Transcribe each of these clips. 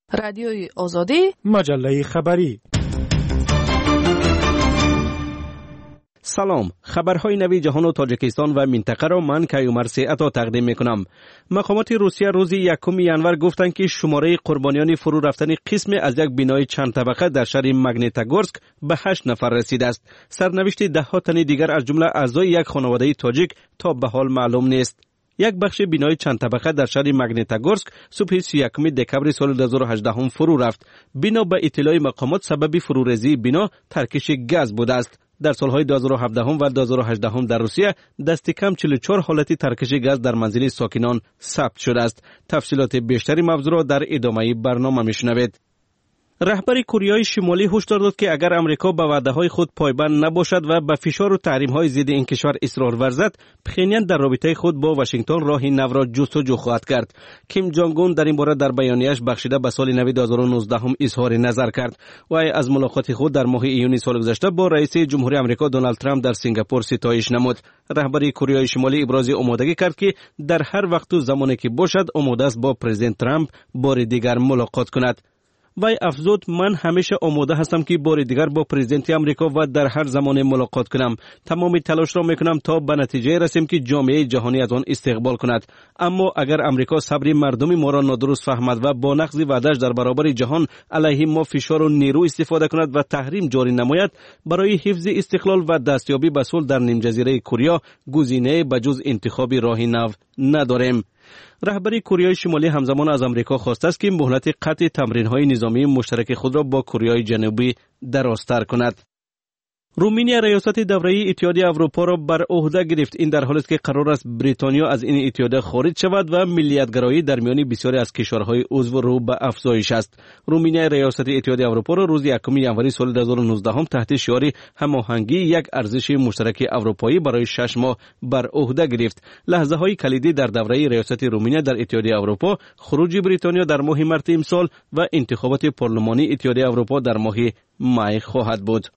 رادیوی آزادی، مجله خبری. سلام، خبرهای نوی جهان و تاجیکستان و منطقه را من کیومر سیعتا تقدیم میکنم. مقامات روسیه روز 1 ینور گفتند که شماره قربانیان فرو رفتن قسم از یک بنای چند طبقه در شهر مگنیتگورسک به 8 نفر رسیده است. سرنوشت ده ها تن دیگر از جمله اعضای یک خانواده تاجیک تا به حال معلوم نیست. یک بخش بنای چند طبقه در شهر مگنیتگورسک صبح 31 دکبر سال 2018 فرو رفت. بنا به اطلاع مقامات سبب فروریزی بنا ترکش گاز بوده است. در سالهای 2017 و 2018 در روسیه دست کم 44 حالت ترکش گاز در منزل ساکنان ثبت شده است. تفصیلات بیشتری موضوع را در ادامه برنامه میشنوید. رهبر کره شمالی هشدار داد که اگر امریکا به وعده‌های خود پایبند نباشد و به فشار و تحریم‌های ضد این کشور اصرار ورزد، پخینیان در رابطه خود با واشنگتن راه نو را جستجو خواهد کرد. کیم جانگ اون در این باره در بیانیه‌اش بخشیده به سال نو 2019 اظهار نظر کرد. وی از ملاقات خود در ماه ایونی سال گذشته با رئیس جمهوری آمریکا دونالد ترامپ در سنگاپور ستایش نمود. رهبر کره شمالی ابراز آمادگی کرد که در هر وقت و زمانی که باشد آماده است با پرزیدنت ترامپ بار دیگر ملاقات کند. وی افزود من همیشه آماده هستم که بار دیگر با پرزیدنت آمریکا و در هر زمان ملاقات کنم. تمام تلاش را میکنم تا به نتیجه رسیم که جامعه جهانی از آن استقبال کند. اما اگر آمریکا صبر مردم ما را نادرست فهمد و با نقض وعده‌اش در برابر جهان علیه ما فشار و نیرو استفاده کند و تحریم جاری نماید، برای حفظ استقلال و دستیابی به صلح در نیمجزیره کره گزینه بجز انتخاب راه نو نداریم. رهبر کره شمالی همزمان از آمریکا خواسته است که مهلت قطع تمرین‌های نظامی مشترک خود را با کره جنوبی درازتر کند. رومانیا ریاست دوره اتحادیه اروپا را بر عهده گرفت. این در حالی است که قرار است بریتانیا از این اتحاد خارج شود و ملیت‌گرایی در میان بسیاری از کشورهای عضو رو به افزایش است. رومانیا ریاست اتحادیه اروپا را روز 1 ینوری سال 2019 تحت شعار هماهنگی یک ارزش مشترک اروپایی برای 6 ماه بر عهده گرفت. لحظه‌های کلیدی در دوره ریاست رومانیا در اتحادیه اروپا خروج بریتانیا در ماه مارس امسال و انتخابات پارلمانی اتحادیه اروپا در ماه می خواهد بود.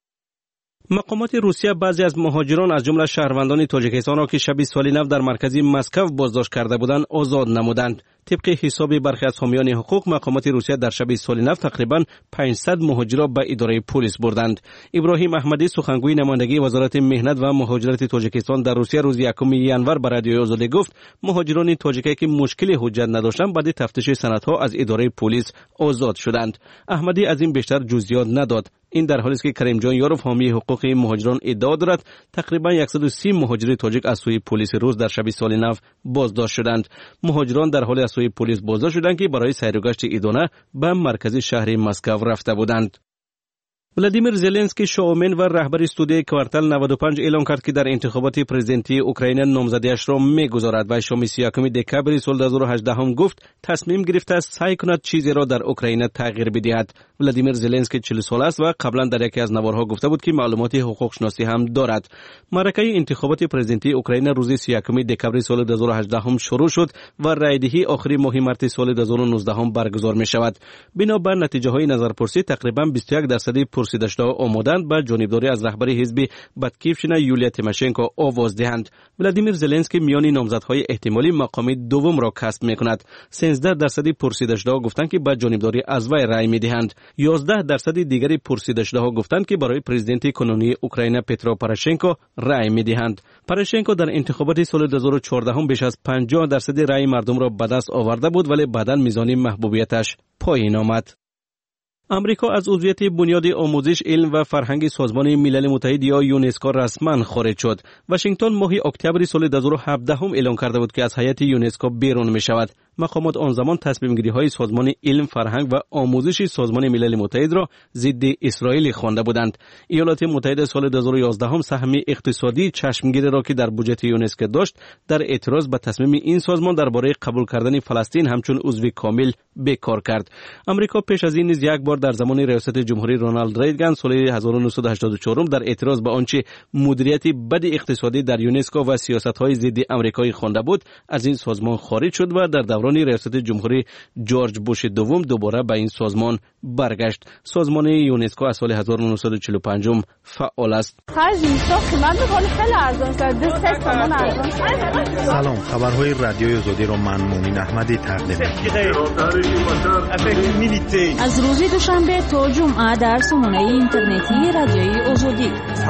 مقامات روسیه بعضی از مهاجران از جمله شهروندان تاجیکستان را که شب سال نو در مرکز مسکو بازداشت کرده بودند آزاد نمودند. طبق حساب برخی از حامیان حقوق، مقامات روسیه در شب سال نو تقریبا 500 مهاجر را به اداره پلیس بردند. ابراهیم احمدی سخنگوی نمایندگی وزارت مهنت و مهاجرت تاجیکستان در روسیه روز 1 ینور به رادیوی آزادی گفت مهاجران تاجیکی که مشکل حجت نداشتند بعد تفتیش سندها از اداره پلیس آزاد شدند. احمدی از این بیشتر جزئیات نداد. این در حالی است که کریمجان یاروف حامی حقوق مهاجران ادعا دارد تقریبا 130 مهاجر تاجیک از سوی پلیس روس در شب سال نو بازداشت شدند. مهاجران در حال از سوی پلیس بازداشت شدند که برای سیر و گشت ادانه به مرکز شهر مسکو رفته بودند. ولادیمیر زلنسکی شاومن و رهبر استودیوی کوارتل 95 اعلام کرد که در انتخابات پرزیدنتی اوکراین نامزدیش را میگذارد و شام 31 دکبر سال 2018 گفت تصمیم گرفته است سعی کند چیزی را در اوکراین تغییر بدهد. ولادیمیر زلنسکی 40 ساله است و قبلا در یکی از نوارها گفته بود که معلومات حقوق شناسی هم دارد. معرکه انتخابات پرزیدنتی اوکراین روز 31 دکبر سال 2018 شروع شد و رایدهی آخری ماه مارس سال 2019 برگزار می شود. بنابر نتیجه های نظرپرسی تقریبا 21% پرسیدش‌ها آمادند به جانبداری از رهبر حزب باتکیفشنا یولیا تیماشنکو آواز دهند. ولادیمیر زلنسکی میان نامزدهای احتمالی مقام دوم را کسب می‌کند. 13% پرسیدش‌ها گفتند که به جانبداری از وی رأی می‌دهند. 11% دیگر پرسیدش‌ها گفتند که برای پرزیدنت کنونی اوکراین پترو پروشنکو رأی می‌دهند. پروشنکو در انتخابات سال 2014 بیش از 50% رأی مردم را به دست آورده بود ولی بعداً میزان محبوبیتش پایین آمد. امریکا از عضویت بنیاد آموزش، علم و فرهنگ سازمان ملل متحد یا یونسکو رسما خارج شد. واشنگتن ماه اکتبر سال 2017 اعلام کرده بود که از هیئت یونسکو بیرون می شود. مقامات آن زمان تصمیم گیری های سازمان علم، فرهنگ و آموزش سازمان ملل متحد را ضد اسرائیل خوانده بودند. ایالات متحده سال 2011 سهم اقتصادی چشمگیر را که در بودجه یونسکو داشت در اعتراض به تصمیم این سازمان درباره قبول کردن فلسطین همچون عضو کامل بیکار کرد. آمریکا پیش از این نیز یک بار در زمان ریاست جمهوری رونالد ریگان سال 1984 در اعتراض به آنچه مدیریت بد اقتصادی در یونسکو و سیاست‌های ضد آمریکایی خوانده بود از این سازمان خارج شد و در دوران ریاست جمهوری جورج بوش دوم دوباره به این سازمان برگشت. سازمان یونسکو از سال 1945 فعال است. سلام، خبرهای رادیوی آزادی را من مومن احمدی تقدیم می‌کنم. از روز دوشنبه تا جمعه در سامانه اینترنتی رادیوی آزادی.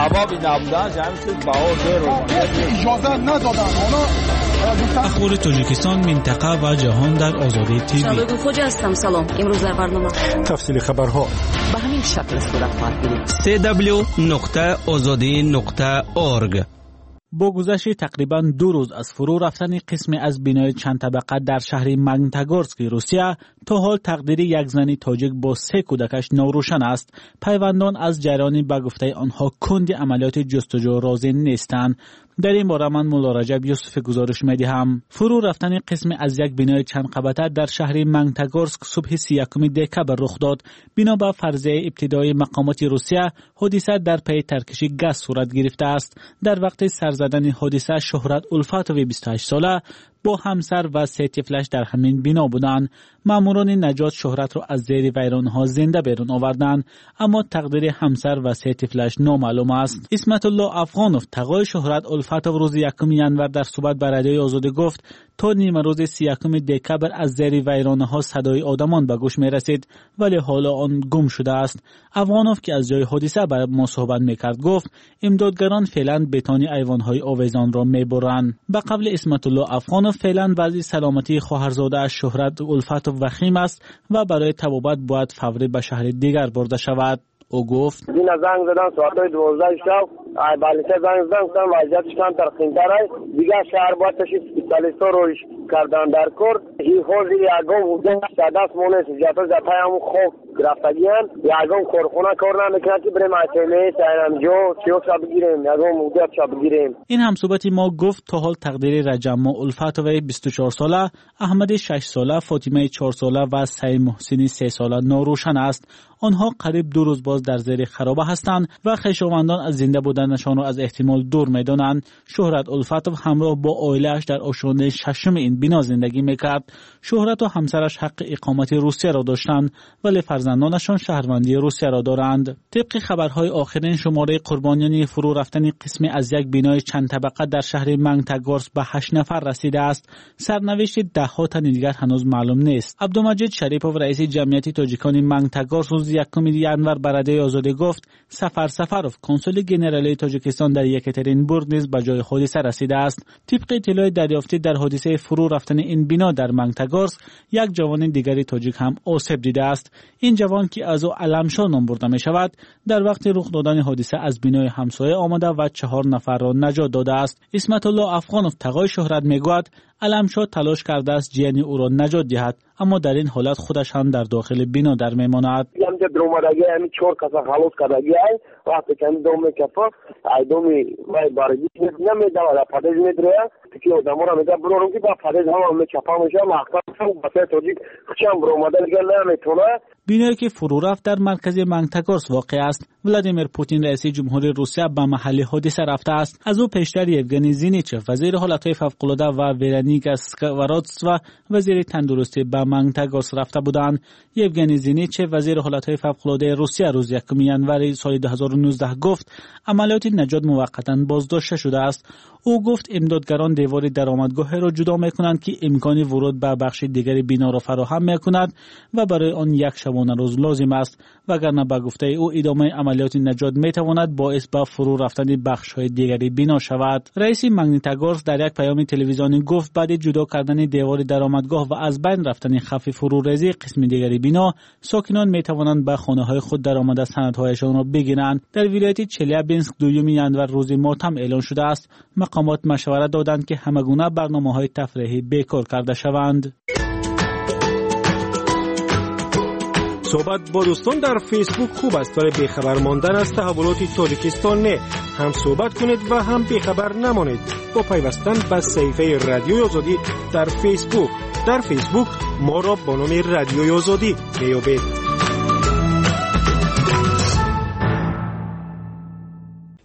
اخبار تاجیکستان، منطقه و جهان در آزادی تیوی. شبکه خوجا هستم. سلام. امروز در برنامه تفصیل خبرها به همین شکل صورت خواهد گرفت. www.azadi.org. با گذشت تقریباً 2 روز از فرو رفتن قسمی از بنای چند طبقه در شهر ماگنیتوگورسک روسیه، تا حال تقدیر یک زن تاجیک با 3 کودکش ناروشن است. پیوندان از جریان به گفته آنها کند عملیات جستجو راضی نیستند. در این باره من مولا رجب یوسف گزارش می‌دهم. فرو رفتن قسمی از یک بنای چند قبطه در شهر ماگنیتوگورسک صبح 31 دکبر رخ داد. بنا به فرضیه ابتدایی مقامات روسیه، حادثه در پی ترکش گاز صورت گرفته است. در وقت سر زدن حادثه، شهرت الفاتوی 28 ساله با همسر و 3 طفلش در همین بنا بودند. ماموران نجات شهرت را از زیر ویرانها زنده بیرون آوردند، اما تقدیر همسر و 3 طفلش نامعلوم است. اسمت الله افغانوف، تقای شهرت الفاتو، روز 1 ینور در صحبت با رادیوی آزادی گفت تا نیمه روز 31 دکبر از زیر ویرانها صدای آدمان به گوش می رسید، ولی حالا آن گم شده است. افغانوف که از جای حادثه با ما صحبت میکرد گفت امدادگران فعلا بتانی ایوانهای آویزان را میبرند. به قبل اسمت الله افغانوف، فعلا وضع سلامتی خواهرزاده از شهرت الفاتو وخیم است و برای طبابت باید فوری به شهر دیگر برده شود. او گفت دینا زنگ زدن ساعت 12 شب، بالشه زنگ زدن وضعیتش کم ترخیم‌تر است. دیگه شهر باید تشریف اسپیتالیستا روش کردن در کور. این خوزی یگم بوده دست مونس جاتا هم خوب گرفتگیان یگم کارخونه کار نمیکنه که بریم اصله سینمجو چیو شب بگیریم، یگم مودت شب بگیریم. این همصحبتی ما گفت تا حال تقدیر رجما الفاتوی 24 ساله، احمد 6 ساله، فاطمه 4 ساله و سعید محسنی 3 ساله ناروشن است. آنها قریب 2 روز باز در زیر خرابه هستند و خویشاوندان از زنده بودنشان را از احتمال دور می‌دانند. شهرت الفاتو همراه با عائله‌اش در آشیانه 6 این بنا زندگی می‌کرد. شهرت و همسرش حق اقامت روسیه را داشتند، ولی فرزندانشان شهروندی روسیه را دارند. طبق خبرهای آخرین، شماره قربانیان فرو رفتن قسمی از یک بنای چند طبقه در شهر ماگنیتوگورسک به 8 نفر رسیده است. سرنوشت ده‌ها تن دیگر هنوز معلوم نیست. عبدالمجید شریپوف، رئیس جمعیت تاجیکان ماگنیتوگورسک، روز 1 ینور به رادیوی آزادی گفت سفروف، کنسول ژنرالی تاجیکستان در یکاترینبورگ نیز به جای حادثه رسیده است. طبق اطلاع دریافتی، در حادثه فرو رفتن این بنا در ماگنیتوگورسک یک جوان دیگری تاجیک هم آسیب دیده است. این جوان که از او علمشاه نام برده می شود، در وقت رخ دادن حادثه از بنای همسایه آمده و 4 نفر را نجات داده است. اسمت الله افغانوف، تقای شهرت، میگوید علمشاه تلاش کرده است جان او را نجات دهد، اما در این حالت خودش هم در داخل بنا در میماند. که درومدگی همین 4 کسا خلاص کردگی ای وقتی که دوم کفا ای دومی وای بارگی نمیدونه پاداش میدره که آدمو را میگه برو که با پاداش هم میچپا میشه ماختم واسه توجیک چم درومدگی نمیتونه. بنایی که فرو رفت در مرکز ماگنیتوگورسک واقع است. ولادیمیر پوتین، رئیس جمهوری روسیه، به محل حادثه رفته است. از او پیشتر یوگنی زینیچف، وزیر حالتهای فوق‌العاده، و ورونیکا اسکواروتسوا، وزیر تندرستی، به ماگنیتوگورسک رفته بودند. یوگنی زینیچف، وزیر حالتهای فوق‌العاده روسیه، روز 1 ینور سال 2019 گفت عملیات نجات موقتا بازداشته شده است. او گفت امدادگران دیوار درآمدگاه را جدا می‌کنند که امکان ورود به بخش دیگری بنا را فراهم می‌کند و برای آن 1 شبانه روز لازم است، وگرنه به گفته او ادامه عملیات نجات می‌تواند باعث به فرو رفتن بخش‌های دیگری بنا شود. رئیس ماگنیتوگورسک در یک پیام تلویزیونی گفت بعد جدا کردن دیوار درآمدگاه و از بین رفتن خفی فروریزی قسم دیگری بنا، ساکنان می‌توانند به خانه‌های خود درآمده سندهایشان را بگیرند. در ولایت چلیابینسک 2 ینور روز ماتم اعلان شده است. مقامات مشورت دادند که همگونه برنامه‌های تفریحی بیکار کرده شوند. صحبت با دوستان در فیسبوک خوب است، ولی بیخبر ماندن از تحولات تاجیکستان نه. هم صحبت کنید و هم بیخبر نمانید با پیوستن به صفحه رادیوی آزادی در فیسبوک. در فیسبوک ما را با نام رادیوی آزادی بیابید.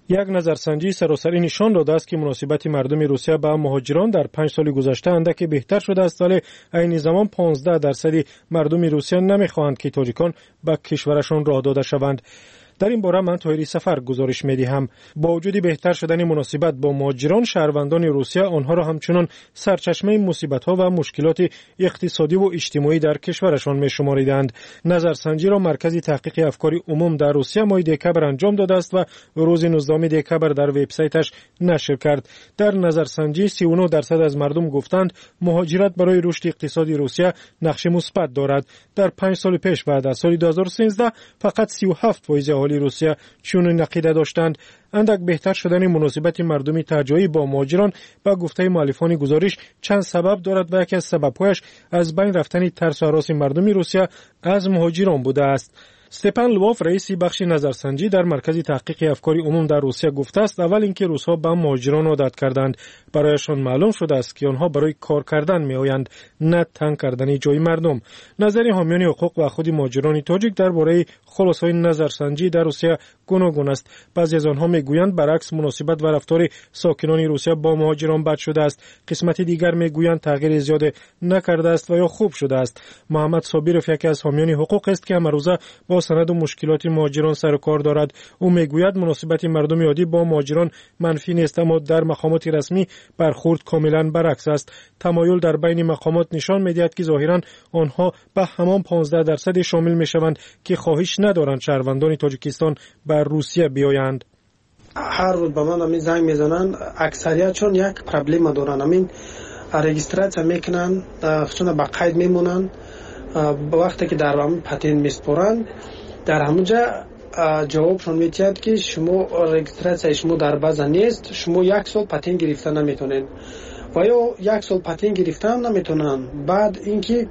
یک نظرسنجی سراسری نشان داده است که مناسبت مردم روسیه با مهاجران در 5 سال گذشته اندکی بهتر شده است، ولی عین زمان 15% مردم روسیه نمی‌خواهند که تاجیکان به کشورشان راه داده شوند. در این باره من طاهری سفر گزارش می‌دهم. با وجود بهتر شدن مناسبت با مهاجران، شهروندان روسیه آنها را همچنان سرچشمه مصیبت‌ها و مشکلات اقتصادی و اجتماعی در کشورشان می‌شماریدند. نظرسنجی را مرکز تحقیق افکار عموم در روسیه ماه دکبر انجام داده است و روز 19 دکبر در وبسایتش نشر کرد. در نظرسنجی 39% از مردم گفتند مهاجرت برای رشد اقتصادی روسیه نقش مثبت دارد. در 5 سال پیش بعد از سال 2013 فقط 37% اهالی روسیه چنین عقیده داشتند. اندک بهتر شدن مناسبت مردمی ترجیحی با مهاجران با گفته مؤلفان گزارش چند سبب دارد و یکی از سبب‌هایش از بین رفتن ترس و هراس مردم روسیه از مهاجران بوده است. استپان لووف رئیس بخش نظرسنجی در مرکز تحقیق افکار عموم در روسیه گفته است اول اینکه روس‌ها به مهاجران عادت کردند، برایشان معلوم شده است که آنها برای کار کردن میآیند، نه تنگ کردن جای مردم. نظر حامیان حقوق و خود مهاجران تاجیک درباره خلاصه‌های نظرسنجی در روسیه گوناگون است. بعضی از آنها میگویند برعکس مناسبت و رفتار ساکنان روسیه با مهاجران بد شده است. قسمت دیگر میگویند تغییر زیاد نکرده است و یا خوب شده است. محمد صابرов یکی از حامیان حقوق است که امروزه با سند و مشکلات مهاجران سر و کار دارد. او میگوید مناسبت مردم عادی با مهاجران منفی نیست، اما در مقامات رسمی برخورد کاملا برعکس است. تمایل در بین مقامات نشان میدهد که ظاهرا آنها به همان 15% شامل میشوند که خواهش ندارند شهروندان تاجیکستان بر روسیه بیایند. هر روز به من همین زنگ میزنن، اکثریت چون یک پرابلم دارن، همین رجیستراسیون میکنن، چون با قید میمونن، وقتی که در همون پتنت میسپرن در همونجا جوابشون میتید که شما رجیستراسیون شما در باز نیست، شما 1 سال پتنت گرفتن نمیتونین و یا 1 سال پتنت گرفتن نمیتونن. بعد اینکه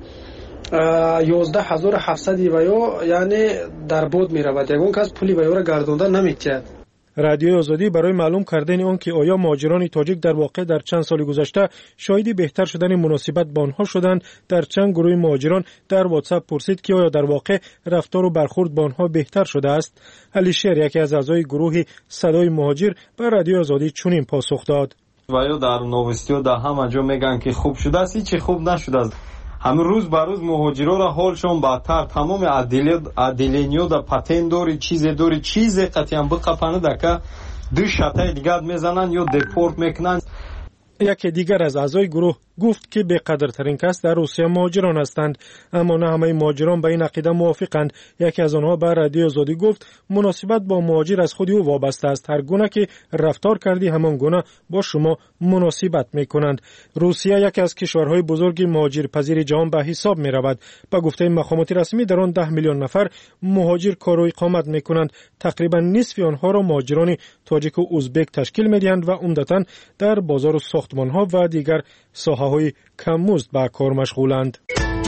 11700 و یعنی در بود میرود، یگون کس پولی و را گردونده نمیتید. رادیوی آزادی برای معلوم کردن آن که آیا مهاجران تاجیک در واقع در چند سال گذشته شاهد بهتر شدن مناسبت با آنها شدند، در چند گروه مهاجران در واتساپ پرسید که آیا در واقع رفتار و برخورد با آنها بهتر شده است. علی شیر یکی از اعضای گروه صدای مهاجر به رادیوی آزادی چنین پاسخ داد: و یا در نوستیو در همه جا میگن که خوب شده است، هیچ خوب نشده است. همه روز بر روز مهاجرا را حالشون بدتر، تمام عدلینیو در پتن دوری چیز قطعا بقپنه دکه دو شتای دیگر میزنن یا دپورت میکنن. یکی دیگر از اعضای گروه گفت که به قدرترین کس در روسیه مهاجران هستند، اما نه همه مهاجران به این عقیده موافقند. یکی از آنها به رادیو آزادی گفت مناسبت با مهاجر از خود او وابسته است، هر گونه که رفتار کردی همان گونه با شما مناسبت میکنند. روسیه یکی از کشورهای بزرگ مهاجرپذیر جهان به حساب می رود. به گفته مقامات رسمی در آن 10 میلیون نفر مهاجر کار و اقامت میکنند. تقریبا نصف آنها را مهاجران تاجیک و ازبک تشکیل میدهند و عمدتاً در بازار و ساختمان‌ها و دیگر ساحه‌های کم مزد به کار مشغولند.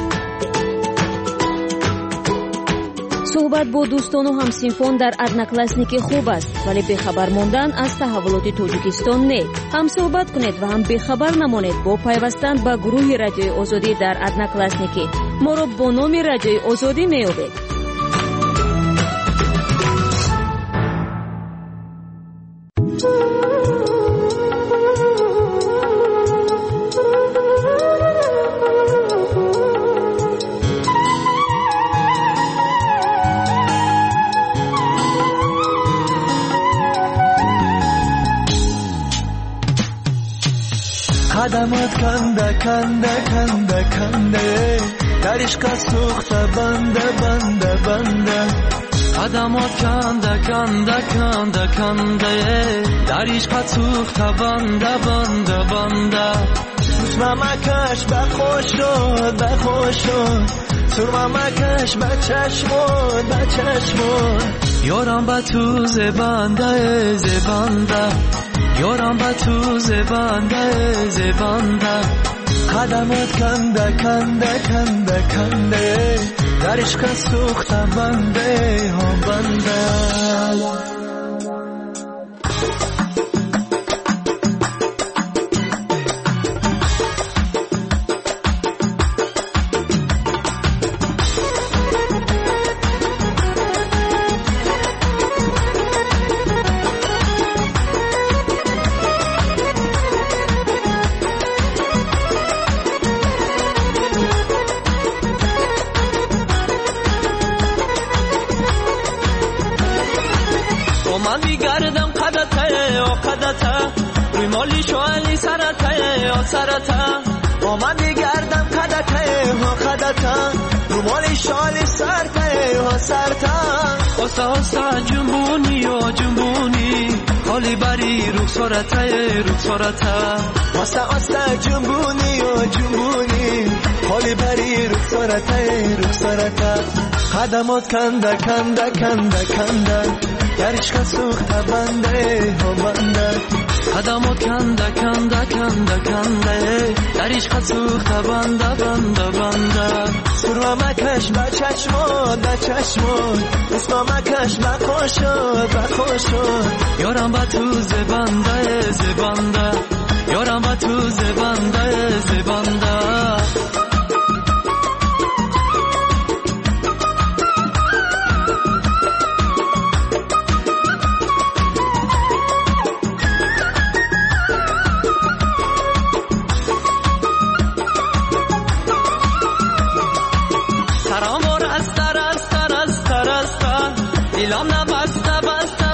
صحبت با دوستان و همسینفان در ادناکلاسنیک خوب است، ولی بخبر ماندن از تحولات تاجیکستان نه. هم صحبت کنید و هم بخبر نمانید با پیوستن به گروه رادیوی آزادی در ادناکلاسنیک. ما را با نام رادیوی آزادی میابید. قدمات کنده کنده کنده کنده در عشق سوخته بنده بنده بنده قدمات کنده کنده کنده کنده در عشق سوخته بنده بنده بنده مکش به خوش شد به خوش شد سرما مکش به چشمون یارم به تو زبنده زبنده یارم با تو زبنده قدمت کنده کنده کنده کنده در عشق سوخته بنده ها بنده. من میگردم قدته و قدته روی مالی شوالی سرته و سرته من میگردم قدته و قدته روی مالی شوالی سرته و سرته آسا آسا جنبونی و جنبونی حالی بری رخسارته آسا آسا جنبونی و جنبونی حالی بری رخسارته قدمات کنده در عشق سوخته بنده قدمات کنده در عشق سوخته بنده سرما مکش به چشمات اسما مکش به خوشات یارم به تو زبنده یارم به تو زبنده دیلم نبسته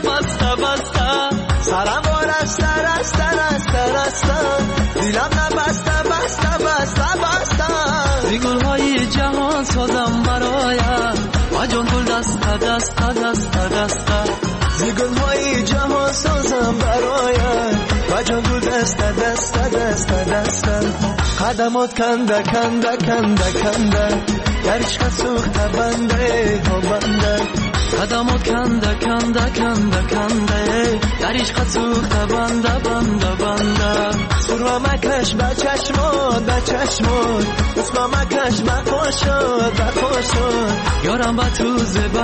سرم دیلم نبسته زی گلهای جهان سازم برایت و جان گل دسته زی گلهای جهان سازم برایت و جان گل دسته قدمات کنده در عشق سوخته بنده قدمات کنده در عشق سوخته بنده سرما مکش به چشمات اسما مکش به خوشات یارم به تو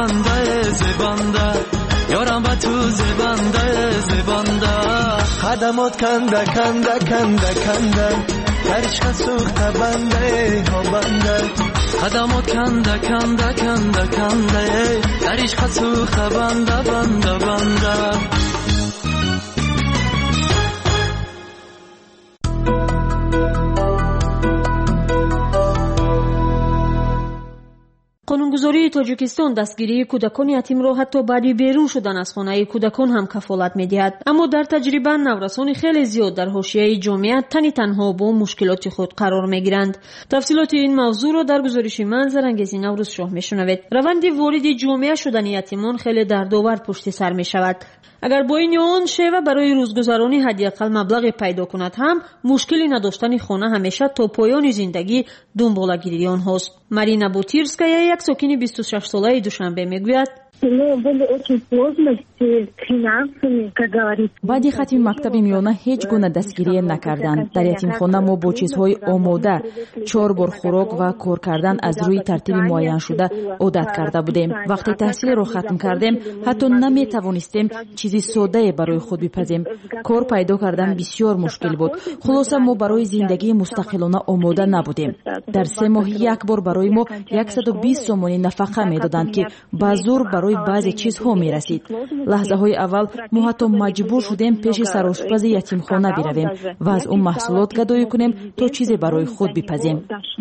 زبنده یارم به تو زبنده قدمات کنده در عشق سوخته بنده قدمات کنده در عشق سوخته بنده قانونگذاری تاجیکستان دستگیری کودکان یتیم را حتی بعد بیرون شدن از خانه کودکان هم کفالت می‌دهد، اما در تجربه نورسان خیلی زیاد در حاشیه جامعه تنها با مشکلات خود قرار می‌گیرند. تفصیلات این موضوع را در گزارش من زرنگزی نوروز شاه می‌شنوید. روند وارد جامعه شدن یتیمان خیلی دردآور پشت سر می‌شود. اگر با این آن شیوه برای روزگذرانی حداقل مبلغ پیدا کند هم مشکلی نداشتن خانه همیشه تا پایان زندگی دنبالگیری آنهاست. مارینا بوتیرسکایا یک ساکن 26 ساله دوشنبه میگوید баъди хатми мактаби миёна ҳеҷ гуна дастгирие накарданд. Дар ятимхона мо бо чизҳои омода 4 бор хӯрок ва кор кардан аз рӯи тартиби муайяншуда одат карда будем. вақте таҳсилеро хатм кардем ҳатто наметавонистем чизи соддае барои худ бипазем. кор пайдо кардан бисёр мушкил буд. хулоса мо барои зиндагии мустақилона омода набудем. дар 3 моҳ як бор барои мо 120 сомонӣ нафақа медоданд ки ба зур барои баъзе чизҳо мерасид. лаҳзаҳои аввал мо ҳатто маҷбур шудем пеши сарошпази ятимхона биравем ва аз ӯ маҳсулот гадоӣ кунем то чизе барои худ бипазем.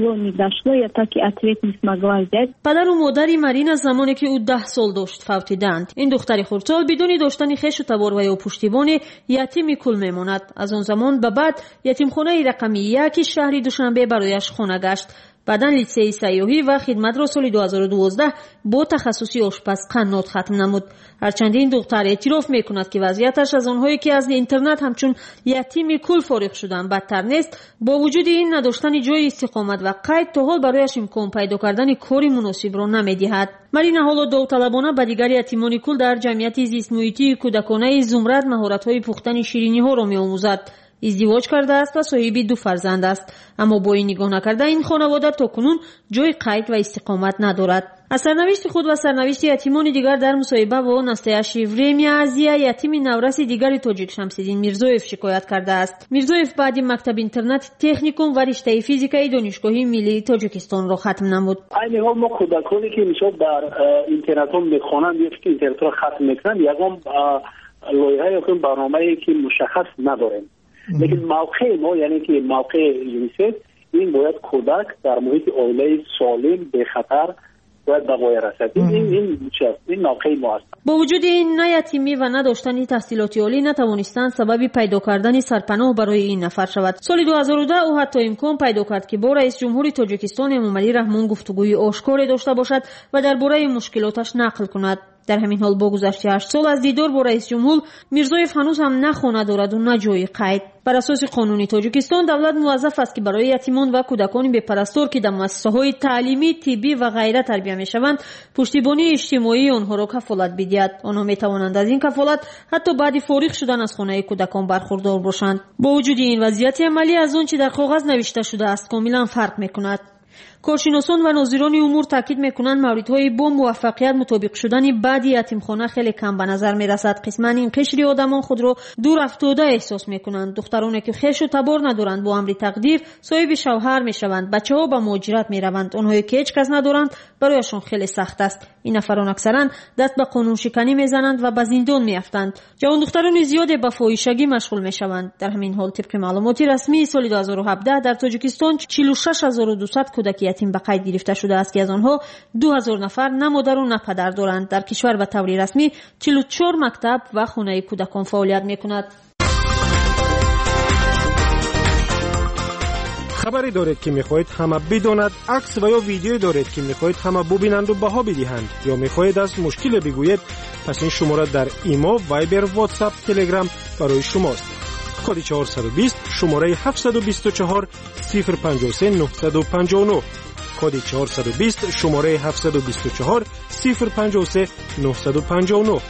падару модари марина замоне ки ӯ 10 сол дошт фавтиданд. ин духтари хурдсол бидуни доштани хешу табор ва ё пуштибони ятими кул мемонад. аз он замон ба баъд ятимхонаи рақами 1 шаҳри душанбе барояш хона гашт. баъдан литсеи сайёҳӣ ва хидматро соли 2012 бо тахассуси ошпаз қаннот хатм намуд. ҳарчанди ин духтар эътироф мекунад ки вазъияташ аз онҳое ки аз интернат ҳамчун ятими кул фориғ шуданд бадтар нест. бо вуҷуди ин надоштани ҷои истиқомат ва қайд то ҳол барояш имкон пайдо кардани кори муносибро намедиҳад. марина ҳоло довталабона ба дигар ятимони кул дар ҷамъияти зистмуҳитии кӯдаконаи зумрад маҳоратҳои пухтани шириниҳоро меомӯзад. издивоҷ кардааст ва соҳиби 2 фарзанд аст, аммо бо ин нигоҳ накарда ин хонавода то кунун ҷои қайд ва истиқомат надорад. аз сарнавишти худ ва сарнавишти ятимони дигар дар мусоҳиба бо настоящее время азия ятими навраси дигари тоҷик шамсиддин мирзоев шикоят кардааст. мирзоев баъди мактаб-интернат техникум ва риштаи физикаи донишгоҳи миллии тоҷикистонро хатм намуд. айни ҳол мо кӯдаконе ки мисол дар интернатҳо мехонанд ё ки интернатро хатм мекунанд ягон лоиҳа ё барномае ки мушаххас надорем. لیکن موقع ما یعنی که موقع یونیسف این باید کودک در محیط عائله سالم به خطر باید بقای رسد. این ناقه ما است. با وجود این نه یتیمی و نداشتن تحصیلات عالی نتوانستند سبب پیدا کردن سرپناه برای این نفر شود. سال 2010 او حتی امکان پیدا کرد که با رئیس جمهور تاجیکستان امامعلی رحمان گفتگوی آشکاری داشته باشد و درباره مشکلاتش نقل کند. در همین حال با گذشت 8 سال از دیدار با رئیس جمهور، میرزایف هنوز هم نه خانه دارد و نه جای قید. بر اساس قانونی تاجیکستان دولت موظف است که برای یتیمان و کودکان بی‌پرستار که در مؤسسه‌های تعلیمی، طبی و غیره تربیت می‌شوند، پشتیبانی اجتماعی آنها را کفالت بدهد. آنها می‌توانند از این کفالت حتی بعد فارغ شدن از خانه کودکان برخوردار باشند. با وجود این وضعیت عملی از آنچه در کاغذ نوشته شده است کاملا فرق می‌کند. کارشناسان و ناظران امور تاکید میکنند موردهای با موفقیت مطابق شدن بعضی یتیمخانه خیلی کم به نظر میرسد. قسما این قشری آدمان خود را دور افتاده احساس میکنند. دخترانی که خویش و تبار ندارند با امر تقدیر صاحب شوهر میشوند. بچه‌ها به مهاجرت میروند. آنهایی که هیچ کس ندارند برایشان خیلی سخت است. این نفران اکثرا دست به قانون شکنی میزنند و به زندان میافتند. جوان دختران زیادی به فاحشگی مشغول میشوند. در همین حال طبق معلومات رسمی سال 2017 در تاجیکستان 46200 کودک یتیم به قید گرفته شده است که از آنها 2000 نفر نه مادر و نه پدر دارند. در کشور به طور رسمی 44 مکتب و خانه کودکان فعالیت میکند. خبری دارید که میخواهید همه بداند، عکس و یا ویدیو دارید که میخواهید همه ببینند و بها بدهند، یا میخواهید از مشکل بگویید، پس این شماره در ایما، وایبر، واتساپ، تلگرام برای شماست. کد 420 شماره 724 053 959. کد 420 شماره 724 053 959.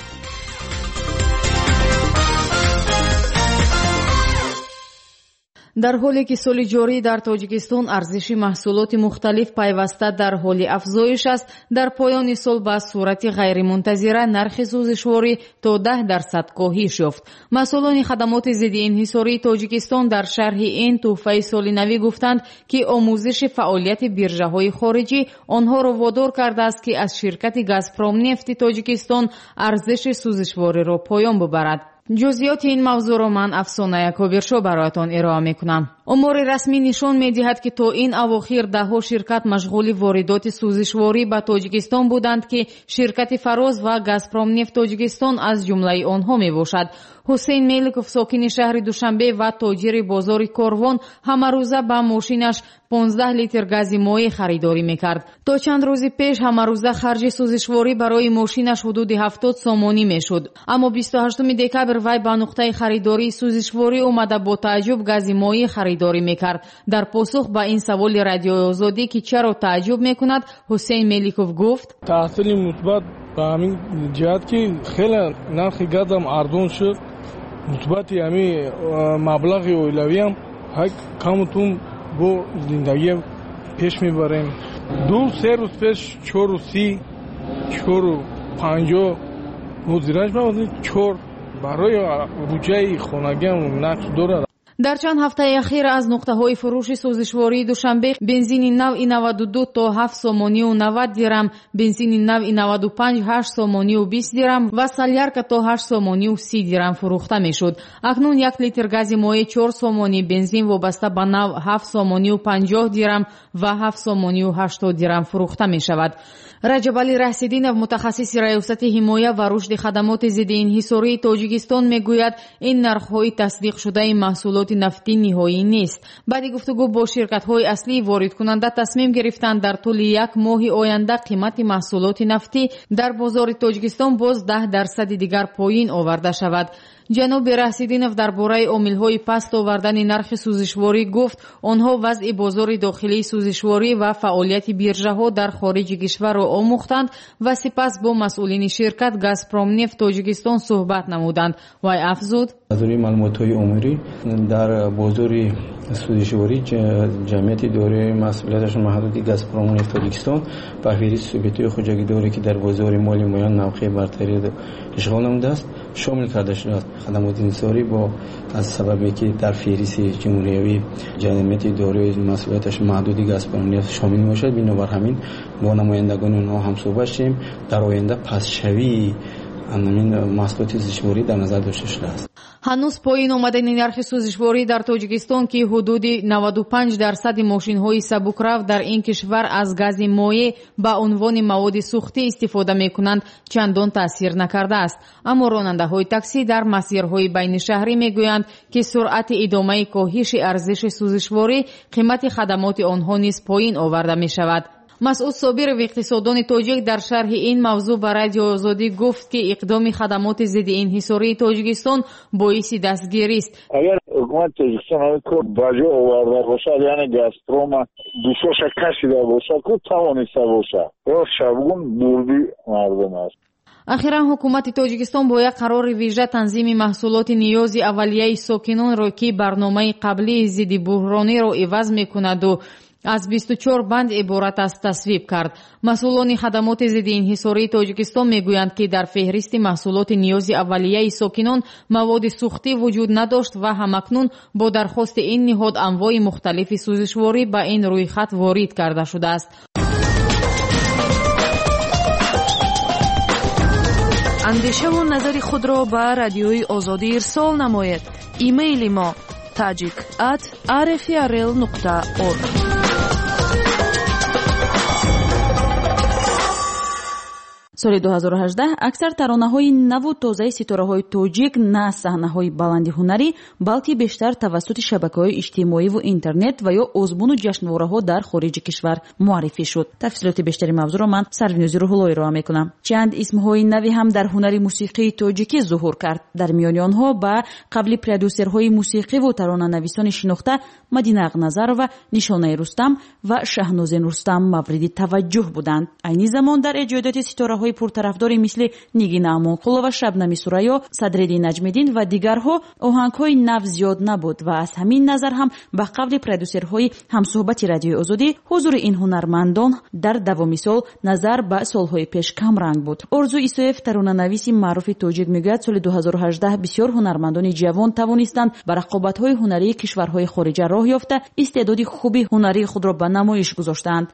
در حالی که سال جاری در تاجیکستان ارزش محصولات مختلف پیوسته در حال افزایش است، در پایان سال به صورت غیرمنتظره نرخ سوزشواری تا 10% کاهش یافت. مسئولان خدمات ضد انحصاری تاجیکستان در شرح این تحفه سال نو گفتند که آموزش فعالیت بیرژه‌های خارجی آنها را وادار کرده است که از شرکت گازپروم نفت تاجیکستان ارزش سوزشواری را پایان ببرد. جزئیات این موضوع را من افسانه کابرشو برایتان ارائه میکنم. امور رسمی نشان میدهد که تا این اواخر دهها شرکت مشغول واردات سوزشواری به تاجیکستان بودند که شرکت فراز و گازپروم نفت تاجیکستان از جمله آنها میباشد. حسین میلکوف ساکن شهر دوشنبه و تاجر بازار کاروان همه روزه به ماشینش 15 لیتر گاز مایع خریداری میکرد. تا چند روز پیش همه روزه خرج سوزشواری برای ماشینش حدود 70 سومانی میشد. اما 28 دکبر وی به نقطه خریداری سوزشواری اومده با تعجب گاز مایع خریداری میکرد. در پاسخ به این سوال رادیو آزادی که چرا تعجب میکند، حسین میلکوف گفت: تحصیل مثبت به همین جهت که خیلی نرخ گازم ارزان شد. مثبت یعنی مبلغ اولوی هم کمتون با زندگی پیش میبریم. 2-3 روز پیش 4.30 4.50 مزیرش بودیم 4 برای بودجه خانگی نقص دارد. در چند هفته اخیر از نقطه‌های فروش سوزشواری دوشنبه بنزین نو 92 تا 7 سومانی و 90 درم، بنزین نو 95 8 سومانی و 20 درم و سالیارکا تا 8 سومانی و 30 درم فروخته میشد. اکنون 1 لیتر گاز مایع 4 سومانی، بنزین وابسته به نو 7 سومانی و 50 درم و 7 سومانی و 80 درم فروخته می شود. رجب علی رحسیدینов متخصص ریاست حمایت و رشد خدمات ضد انحصاری تاجیکستان میگوید این نرخ‌های تصدیق شده محصولات نفتی نهایی نیست. بعد گفتگو با شرکت‌های اصلی وارد کننده تصمیم گرفتند در طول یک ماه آینده قیمت محصولات نفتی در بازار تاجیکستان باز 10% دیگر پایین آورده شود. جناب رحسیدینov درباره عامل‌های پست آوردن نرخ سوزشواری گفت آنها وضع بازار داخلی سوزشواری و فعالیت بیرژه‌ها در خارج کشور را آموختند و سپس با مسئولین شرکت گازپروم نفت تاجیکستان صحبت نمودند. و افزود: از روی معلومات‌های عمومی در بازار سوزشواری جمعیت داره مسئولیتش محدود گازپروم نفت تاجیکستان به فهرست سوبیت‌های خودجگی داره که در بازار مالی میان نوخه برتری اشغال نموده است شامل کرده شده است. خدمات انحصاری با از سببی که در فهرست جمهوری جمعیت داره مسئولیتش محدود گازپروم نفت شامل میباشد، بنابر همین با نمایندگان اونها هم صحبت شدیم در آینده پسشوی همین محصولات سوزشواری در نظر داشته شده است. ҳанӯз поин омадани нархи сӯзишворӣ дар тоҷикистон ки ҳудуди 95% мошинҳои сабукрав дар ин кишвар аз гази моеъ ба унвони маводи сӯхтӣ истифода мекунанд чандон таъсир накардааст. аммо ронандаҳои таксӣ дар масирҳои байнишаҳрӣ мегӯянд ки суръати идомаи коҳиши арзиши сӯзишворӣ қимати хадамоти онҳо низ поин оварда мешавад. масъуд собиров иқтисоддони тоҷик дар шарҳи ин мавзӯъ ба радиои озодӣ гуфт ки иқдоми хадамоти зидди инҳисории тоҷикистон боиси дастгирист. агар ҳукумати тоҷикистон ҳамин кор ба ҷо оварда бошад, яъне газпрома душоша кашида бошад, ку тавониста бошад ё шабгун бурди мардум аст. ахиран ҳукумати тоҷикистон бо як қарори вижа танзими маҳсулоти ниёзи аввалияи сокинонро ки барномаи қаблии зидди буҳрониро иваз мекунаду аз 24 банд иборат аст тасвиб кард. масъулони хадамоти зидди инҳисории тоҷикистон мегӯянд ки дар феҳристи маҳсулоти ниёзи аввалияи сокинон маводи сӯхтӣ вуҷуд надошт ва ҳамакнун бо дархости ин ниҳод анвои мухталифи сӯзишворӣ ба ин рӯйхат ворид карда шудааст. андешаву назари худро ба радиои озодӣ ирсол намоед. имейли мо tajik@rfrl.org. соли 2018 аксар таронаҳои наву тозаи ситораҳои тоҷик на саҳнаҳои баланди ҳунарӣ, балки бештар тавассути шабакаҳои иҷтимоиву интернет ва ё озмуну ҷашнвораҳо дар хориҷи кишвар муаррифӣ шуд. тафсилоти бештари мавзӯъро ман Сарвинӯзи Рӯҳуллоӣ роҳа мекунам. чанд исмҳои нави ҳам дар ҳунари мусиқии тоҷикӣ зуҳур кард. дар миёни онҳо ба қабли продюсерҳои мусиқиву таронанависони шинохта Мадина Ақназарова, Нишонаи Рустам ва Шаҳнозин Рустам мавриди таваҷҷӯҳ буданд. айни замон дар эҷодиёти ситораҳои пуртарафдори мисли Нигина Амонқулова, Шабнами Сурайё, Садреддин Наҷмиддин ва дигарҳо оҳангҳои нав зиёд набуд ва аз ҳамин назар ҳам ба қавли продюсерҳои ҳамсӯҳбати радиои озодӣ ҳузури ин ҳунармандон дар давоми сол назар ба солҳои пеш камранг буд. Орзу Исоев, таронанависи маъруфи тоҷик, мегӯяд соли 2018 бисёр ҳунармандони ҷавон тавонистанд ба рақобатҳои ҳунарии кишварҳои хориҷа роҳ ёфта истеъдоди хуби ҳунарии худро ба намоиш гузоштаанд.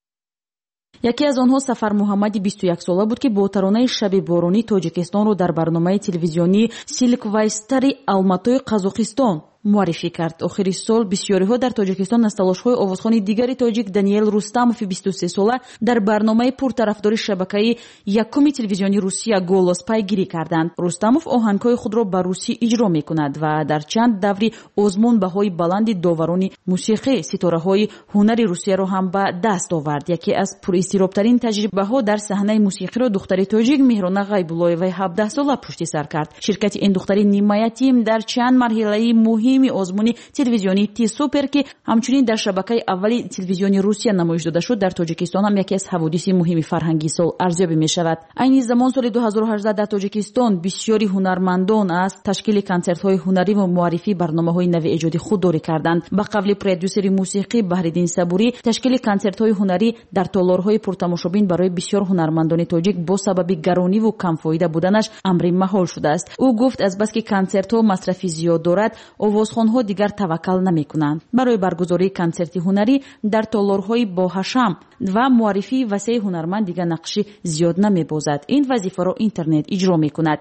яке аз онҳо Сафар Муҳаммади 21 сола буд ки бо таронаи Шаби боронӣ Тоҷикистонро дар барномаи телевизионии Силквайстари Алматои Қазоқистон муаррифӣ кард. охири сол бисёриҳо дар Тоҷикистон аз талошҳои овозхони дигари тоҷик Даниэл Рустамови 23 сола дар барномаи пуртарафдори шабакаи якуми телевизиони Русия «Голос» пайгирӣ карданд. Рустамов оҳангҳои худро ба русӣ иҷро мекунад ва дар чанд даври озмун баҳои баланди доварони мусиқӣ ситораҳои ҳунари Русияро ҳам ба даст овард. яке аз пуристиробтарин таҷрибаҳо дар саҳнаи мусиқиро духтари тоҷик Меҳрона Ғайбуллоеваи 17 сола пушти сар кард. ширкати ин духтари нимаятим дар чанд марҳилаи муҳим озмуни телевизиони Ти-Супер ки ҳамчунин дар шабакаи аввали телевизиони Русия намоиш дода шуд, дар Тоҷикистон ҳам яке аз ҳаводиси муҳими фарҳангии сол арзёбӣ мешавад. айни замон соли 2018 дар Тоҷикистон бисёри ҳунармандон аз ташкили консертҳои ҳунарӣ ва муаррифии барномаҳои нави эҷоди худдорӣ карданд. ба қавли продюсери мусиқӣ Баҳриддин Сабурӣ, ташкили консертҳои ҳунарӣ дар толорҳои пуртамошобин барои бисёр ҳунармандони тоҷик бо сабаби гарониву камфоида буданаш амри маҳол шудааст. ӯ гуфт аз баски консертҳо масрафи зиёд дорад, овозхонҳо дигар таваккал намекунанд. барои баргузории консерти ҳунарӣ дар толорҳои боҳашам ва муаррифии васеъи ҳунарманд дигар нақши зиёд намебозад. ин вазифаро интернет иҷро мекунад.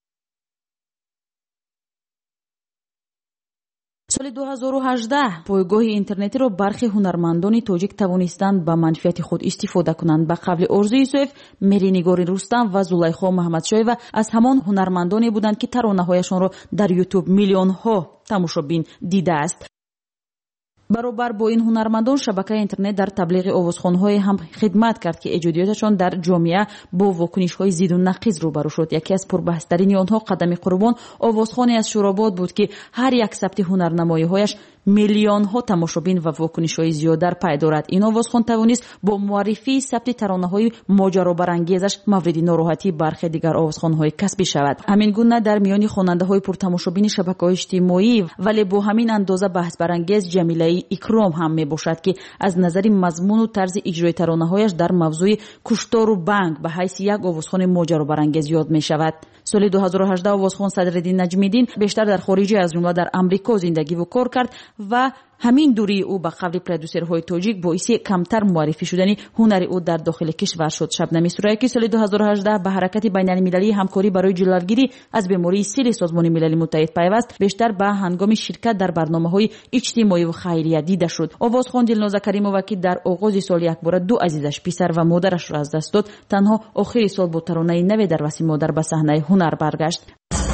соли 2018 пойгоҳи интернетиро бархи ҳунармандони тоҷик тавонистанд ба манфиати худ истифода кунанд. ба қавли Орзу Исоев, Меринигори Рустам ва Зулайхо Маҳмадшоева аз ҳамон ҳунармандоне буданд ки таронаҳояшонро дар YouTube миллионҳо тамошобин дидааст. баробар бо ин ҳунармандон шабакаи интернет дар таблиғи овозхонҳое ҳам хидмат кард ки эҷодиёташон дар ҷомеа бо вокунишҳои зидду нақиз рӯбарӯ шуд. яке аз пурбаҳстарини онҳо Қадами Қурбон овозхоне аз Шуробод буд ки ҳар як сабти ҳунарнамоиҳояш миллионҳо тамошобин ва вокунишҳои зиёдар пай дорад. ин овозхон тавонист бо муаррифии сабти таронаҳои моҷаробарангезаш мавриди нороҳатии бархе дигар овозхонҳои касбӣ шавад. ҳамин гуна дар миёни хонандаҳои пуртамошобини шабакаҳои иҷтимоӣ вале бо ҳамин андоза баҳсбарангез Ҷамилаи Икром ҳам мебошад ки аз назари мазмуну тарзи иҷрои таронаҳояш дар мавзӯи куштору банк ба ҳайси як овозхони моҷаробарангез ёд мешавад. соли 2018 овозхон Садреддин Наҷмиддин бештар дар хориҷӣ аз ҷумла дар Амрико зиндагиву кор кард و همین دوری او به قول پرودوسرهای تاجیک باعث کمتر معرفی شدن هنر او در داخل کشور شد. شبنم سورایکی سال 2018 به حرکت بین‌المللی همکاری برای جلوگیری از بیماری سیل سازمان ملل متحد پیوست بیشتر به هنگام شرکت در برنامه‌های اجتماعی و خیریه دیده شد. آوازخوان دلناز کریمووا که در آغاز سال یکباره 2 عزیزش پسر و مادرش را از دست داد، تنها آخر سال با ترانه نو در وسیم مادر به صحنه هنر برگشت.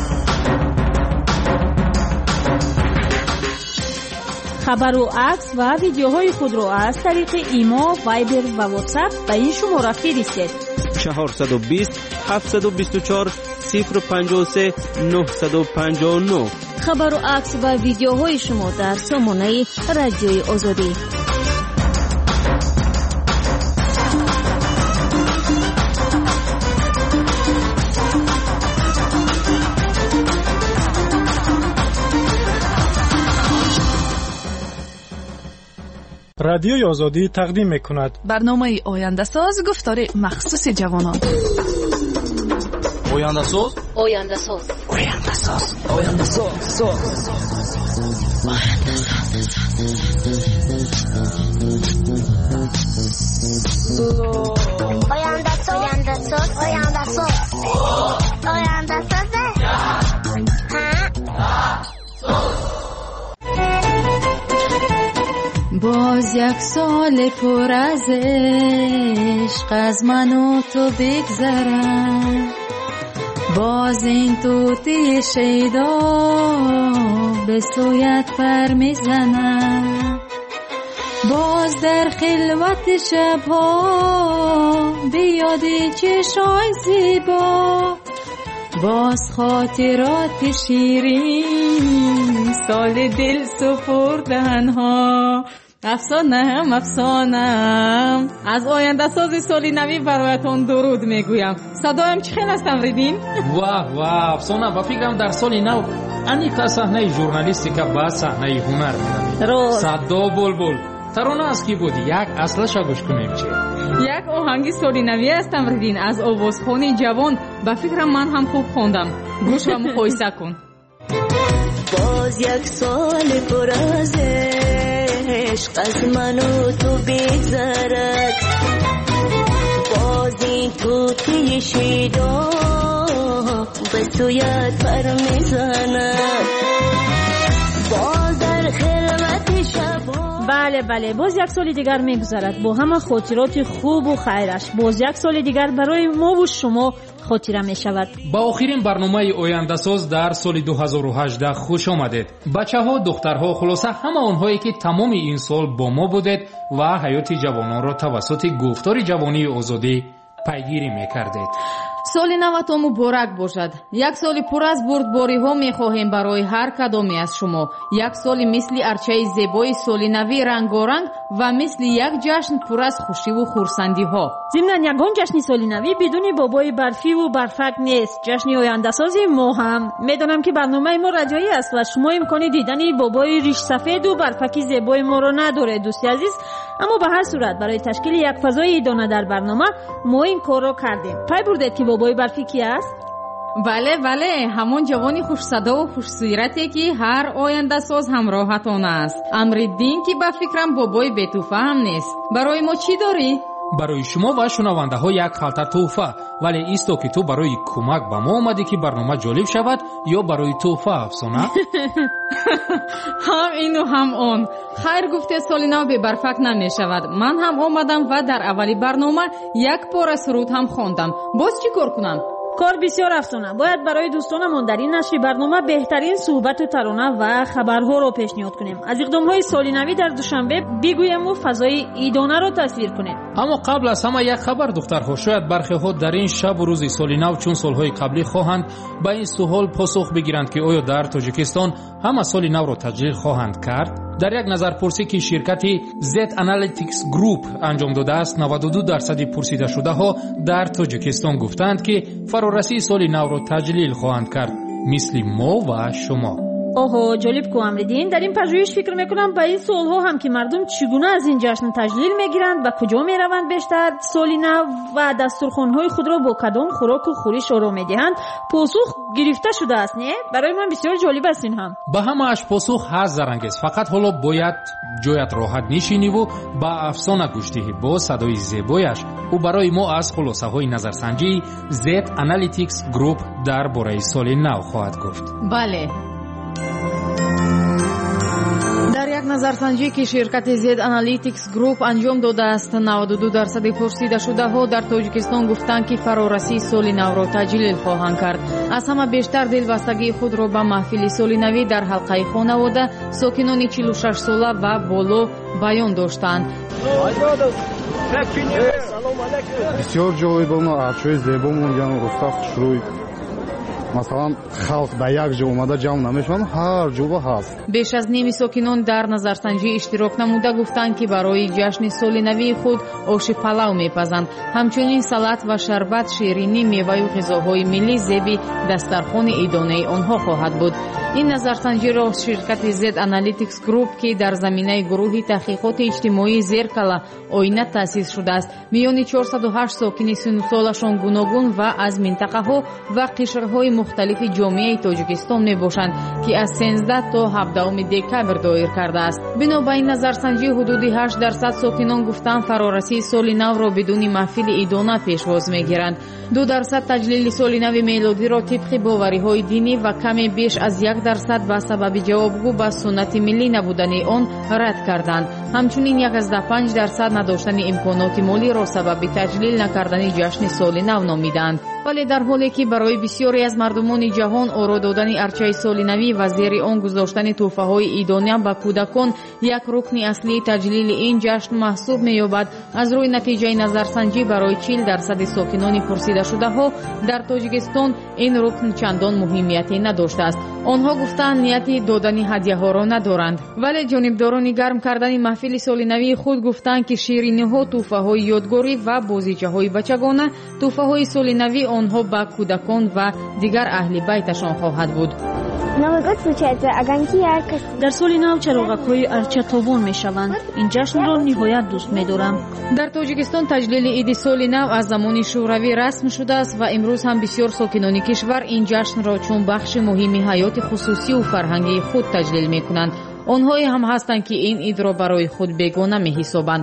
خبر و عکس و ویدیوهای خود را از طریق ایما، وایبر و واتساپ به این شماره فرستید: 420 724 053 959. خبر و عکس و ویدیوهای شما در سامانه رادیوی آزادی. رادیوی آزادی تقدیم می‌کند برنامه آینده ساز، گفتار مخصوص جوانان. آینده ساز، آینده ساز، آینده ساز، آینده ساز، آینده ساز، آینده ساز، آینده ساز، آینده ساز. باز یک سال پر از عشق از من و تو بگذرم، باز این طوطی شیدا به سویت پر میزنم، باز در خلوت شبها بیادی چشای زیبا، باز خاطرات شیرین سال دل سپردن ها. افسانم از آینده ساز سالی نوی برایتان درود میگویم. صدایم چه خیلی است امریدین؟ واه افسانه با فکرم در سالی نو انیقا صحنه ژورنالیستیکا با صحنه هنر می‌روید. صدا بلبل ترانه از کی بود؟ یک اصلش گوش کنیم چه؟ یک آهنگی سالی نوی است امریدین از آوازخوان جوان. با فکرم من هم خوب خوندم. گوش و مقایسه کن. باز یک سال پر از عشق از من و تو بگذرد، باز این طوطی شیدا به سویت پر میزند، باز در خلوت شبها. بله باز یک سال دیگر میگذرد با همه خاطرات خوب و خیرش. باز یک سال دیگر برای ما و شما خاطره می شود. با آخرین برنامه آینده ساز در سال 2018 خوش آمدید. بچه ها، دخترها، خلاصه همه آنهایی که تمام این سال با ما بودید و حیات جوانان را توسط گفتار جوانی آزادی پیگیری می کردید. سال نوتان مبارک باشد. یک سال پر از بردباری ها می خواهیم برای هر کدامی از شما. یک سال مثل ارچه زیبای سال نوی رنگارنگ و مثل یک جشن پر از خوشی و خرسندی ها. ضمن یگان جشن سال نوی بدون بابای برفی و برفک نیست. جشن آینده سازی ما هم. میدونم که برنامه ما رادیویی است و شما امکان دیدن بابای ریش سفید و برفکی زیبای ما رو نداره دوستی عزیز، اما به هر صورت برای تشکیل یک فضای ایدانه در برنامه ما این کار رو کردیم. پای بردید که بابای برفی کی است؟ بله همون جوانی خوش صدا و خوش صورتی که هر آینده ساز همراهتان است. امریدین که با فکرم بابای بتوفه هم نیست. برای ما چی داری؟ برای شما و شنونده ها یک خلطه توفه، ولی ایستو که تو برای کمک به ما آمدی که برنامه جالب شود یا برای توفه افسانه؟ هم اینو هم اون. خیر گفته سالی نو به برفک نمی شود. من هم آمدم و در اولی برنامه یک پاره سرود هم خواندم. باز چی کار کنم؟ کار بسیار افسانه. باید برای دوستانمون در این نشر برنامه بهترین صحبت و ترانه و خبرها رو پیشنهاد کنیم. از اقدام‌های سالی نوی در دوشنبه بگویم و فضای ایدانه رو تصویر کنیم. اما قبل از همه یک خبر دخترها، شاید برخی ها در این شب و روز سالی نو چون سالهای قبلی خواهند به این سوال پاسخ بگیرند که آیا در تاجیکستان هم سالی نو را تجلیل خواهند کرد. در یک نظرپرسی که شرکت Z Analytics Group انجام داده است، 92% پرسیده شده ها در تاجیکستان گفتند که فرارسی سال نو را تجلیل خواهند کرد، مثل ما و شما. اوه جالب کو امریدین. در این پژوهش فکر میکنم به این سوالها هم که مردم چگونه از این جشن تجلیل میگیرند و کجا میروند بیشتر سالی نو و دسترخوانهای خود را با کدام خوراک و خورش آرام میدهند پاسخ گرفته شده است نه؟ برای من بسیار جالب است این هم. به همه‌اش پاسخ هست زرنگیز. فقط حالا باید جایت راحت نشینی و با افسانه گوش دهی با صدای زیبایش. او برای ما از خلاصه‌های نظرسنجی Z Analytics Group درباره سال نو خواهد گفت. بله. در یک نظرسنجی که شرکت Z Analytics Group انجام داده است 92% پرسیده شده ها در تاجیکستان گفتند که فرارسی سال نو را تجلیل خواهند کرد. از همه بیشتر دلبستگی خود را به محفل سال نوی در حلقه خانواده ساکنان 46 ساله و بالو بیان داشتند. بسیار جالب بود. ачои зебомон яъне руста хушрӯй масалан халқ ба як ҷо омада ҷамъ намешаванд, ҳар ҷоба ҳаст. بیش از نیم ساکنان در نظرسنجی اشتراک نموده گفتند که برای جشن سال نوی خود آش پلو میپزند. همچنین سالاد و شربت، شیرینی، میوه و غذاهای ملی زیبی دسترخوان عیدانه آنها خواهد بود. این نظرسنجی را شرکت Z Analytics Group که در زمینه گروه تحقیقات اجتماعی زرکلا آینه تأسیس شده است میان 408 ساکن 39 سالشان گوناگون و از منطقه ها و قشرهای مختلف جامعه تاجیکستان می باشند که از 13 تا 17 دکبر دایر کرده است. بنابراین نظرسنجی حدود 8% ساکنان گفتند فرارسی سال نو را بدون محفل عیدانه پیشواز میگیرند. 2% تجلیل سال نو میلادی را طبق باوری‌های دینی و کمی بیش از 1% به سبب جوابگو به سنت ملی نبودن آن رد کردند. همچنین 15% نداشتن امکانات مالی را سبب تجلیل نکردن جشن سال نو نامیدند. ولی در حالی که برای بسیاری از مردمان جهان آرا دادن ارچه سال نوی و زیر آن گذاشتن تحفه‌های عیدانه به کودکان یک رکن اصلی تجلیل این جشن محسوب می‌یابد، از روی نتیجه نظرسنجی برای 40% ساکنان پرسیده شده ها در تاجیکستان این رکن چندان مهمیتی نداشته است. آنها گفتند نیتی دادن هدیه‌ها را ندارند. ولی جانبداران گرم کردن محفل سال نوی خود گفتند که شیرینی‌ها، تحفه‌های یادگاری و بازیچه‌های بچگانه، تحفه‌های سال نوی آنها به کودکان و دیگر اهل بیتشان خواهد بود. در سال نو چراغک‌های ارچه تابان می‌شوند. این جشن را نهایت دوست می‌دارم. در تاجیکستان تجلیل عید سال نو از زمان شوروی رسم شده است و امروز هم بسیار ساکنان کشور این جشن را چون بخش مهمی حیات خصوصی و فرهنگی خود تجلیل می‌کنند. آنهایی هم هستند که این عید را برای خود بیگانه می‌حسابند.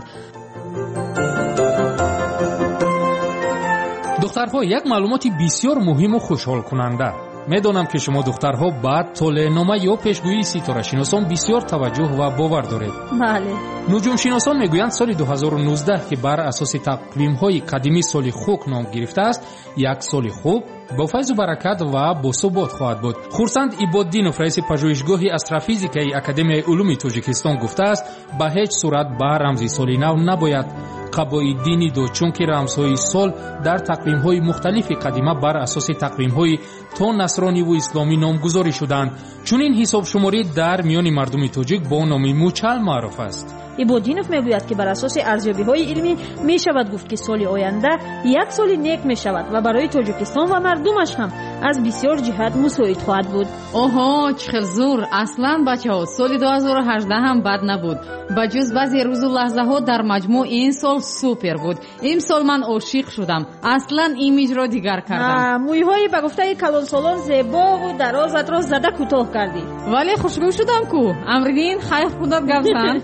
دخترها، یک معلوماتی بسیار مهم و خوشحال کننده. میدانم که شما دخترها بعد طالع‌نامه یا پیشگویی ستاره شناسان بسیار توجه و باور دارید. بله. نجوم شناسان میگویند سال 2019 که بر اساس تقویم‌های قدیمی سال خوک نام گرفته است، یک سال خوب با فیض و برکت و با ثبات خواهد بود. خورسند عباددینوف رئیس پژوهشگاه استرافیزیکای اکادمی علوم تاجیکستان گفته است به هیچ صورت به رمز سال نو نباید قبای دینی دو، چون که رمزهای سال در تقویم‌های مختلف قدیمه بر اساس تقویم‌های تا نصرانی و اسلامی نامگذاری شدند. چون این حساب شماری در میان مردم تاجیک با نام موچل معروف است. عباددینوف میگوید که بر اساس ارزیابی‌های علمی میشود گفت که سال آینده یک سال نیک میشود و برای تاجیکستان و مردمش هم از بسیار جهت مساعد خواهد بود. اوه چه زور. اصلا بچه‌ها سال 2018 هم بد نبود. بجز بعضی روز و لحظه‌ها در مجموع این سال سوپر بود. این سال من عاشق شدم. اصلا ایمیج را دیگر کردم. موی‌های به گفته کلان سالان زیبا و درازت را زده کوتاه کردی. ولی خوشگل شدم کو. امردین خیر خودت گفتن.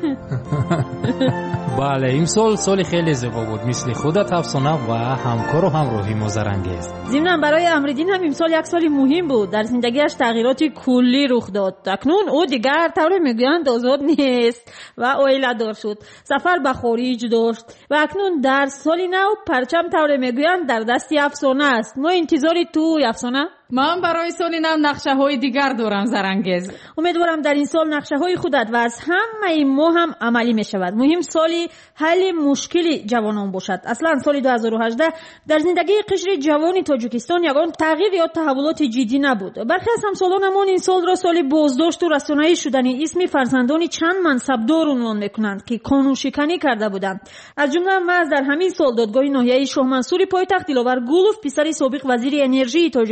بله، این سال خیلی زیبا بود، مثل خودت افسانه و همکار و همراهی مزرنگیز. ضمناً برای امردین هم این سال یک سال مهم بود. در زندگیش تغییرات کلی رخ داد. اکنون او دیگر طور میگویند آزاد نیست و عائله دار شد. سفر به خارج داشت و اکنون در سال نو پرچم طور میگویند در دستی افسانه است. ما انتظاری تو افسانه؟ من برای سال نو نقشه های دیگر دارم زرنگیز. امیدوارم در این سال نقشه های خودت و از همه ما هم عملی می شود. مهم سالی حل مشکل جوانان باشد. اصلا سال 2018 در زندگی قشر جوان تاجیکستان یگان تغییر یا تحولات جدی نبود. برخی از همسالانمان این سال را سال بازداشت و رسانه‌ای شدن اسم فرزندان چند منصبدار عنوان میکنند که قانون شکنی کرده بودند. از جمله محض در همین سال دادگاه ناحیه شاه منصور پایتخت دلاور گولوف پسر سابق وزیر انرژی تاجیکستان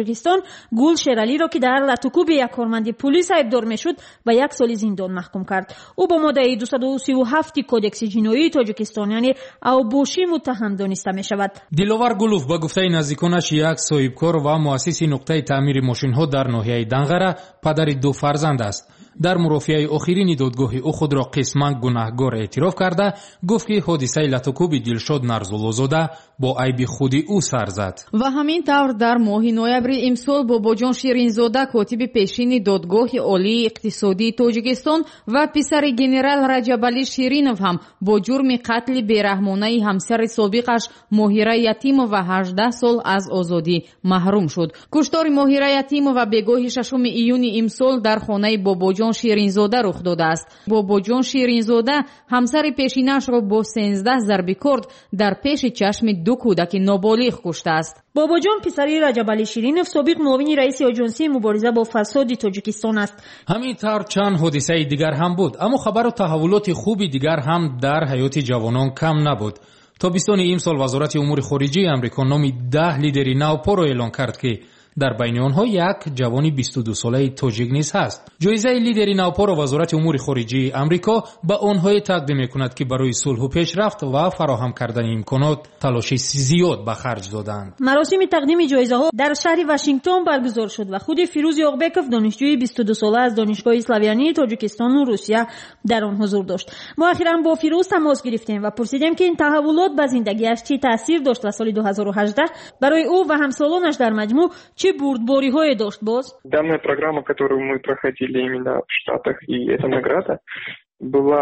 گل شیرالی را که در لطوکوب یک کارمند پلیس ایبدار میشد به 1 سال زندان محکوم کرد. او با ماده 237 کدکس جنایی تاجیکستان یعنی اوبوشی متهم دانسته می شود. دلوار گلوف با گفته نزدیکانش یک صاحبکار و مؤسس نقطه تعمیر ماشین‌ها در ناحیه دنغره پدر 2 فرزند است. در مرافعه آخرین دادگاه او خود را قسماً گناهکار اعتراف کرده گفت که حادثه لطوکوب دلشاد نرزولوزاده با عیب خودی او سر زد. و همین طور در ماه نوامبر امسال باباجان شیرینزاده کاتب پیشین دادگاه عالی اقتصادی تاجیکستان و پسر گنرال رجبعلی شیرینов هم با جرم قتل بیرحمانه همسر سابقش ماهره یتیمov و 18 سال از آزادی محروم شد. کشتار ماهره یتیمov و بگاه 6 ایون امسال در خانه باباجان شیرینزاده رخ داده است. باباجان شیرینزاده همسر پیشینش را با 13 ضربه کارد در پیش چشم 2 کودک نابالغ کشته است. باباجان پسری رجبعلی شیرینov سابق معاون رئیس آژانسی مبارزه با فساد تاجیکستان است. همین طور چند حادثه دیگر هم بود، اما خبر و تحولات خوبی دیگر هم در حیات جوانان کم نبود. تابستان امسال وزارت امور خارجه آمریکا نام 10 لیدر نوپا را اعلان کرد که در بین آنها یک جوانی 22 ساله تاجیک نیز هست. جایزه لیدر نوپا را وزارت امور خارجه آمریکا به آنها تقدیم می‌کند که برای صلح و پیشرفت و فراهم کردن امکانات تلاش زیاد به خرج دادند. مراسم تقدیم جایزه‌ها در شهر واشنگتن برگزار شد و خود فیروز یاغبکov دانشجوی 22 ساله از دانشگاه اسلاویانی تاجیکستان و روسیه در آن حضور داشت. ما اخیراً با فیروز تماس گرفتیم و پرسیدیم که این تحولات به زندگیش چه تاثیر داشت و سال 2018 برای او و همسالانش در مجموع бурдбориҳое дошт боз? Данная программа, которую мы проходили именно в Штатах, и эта награда была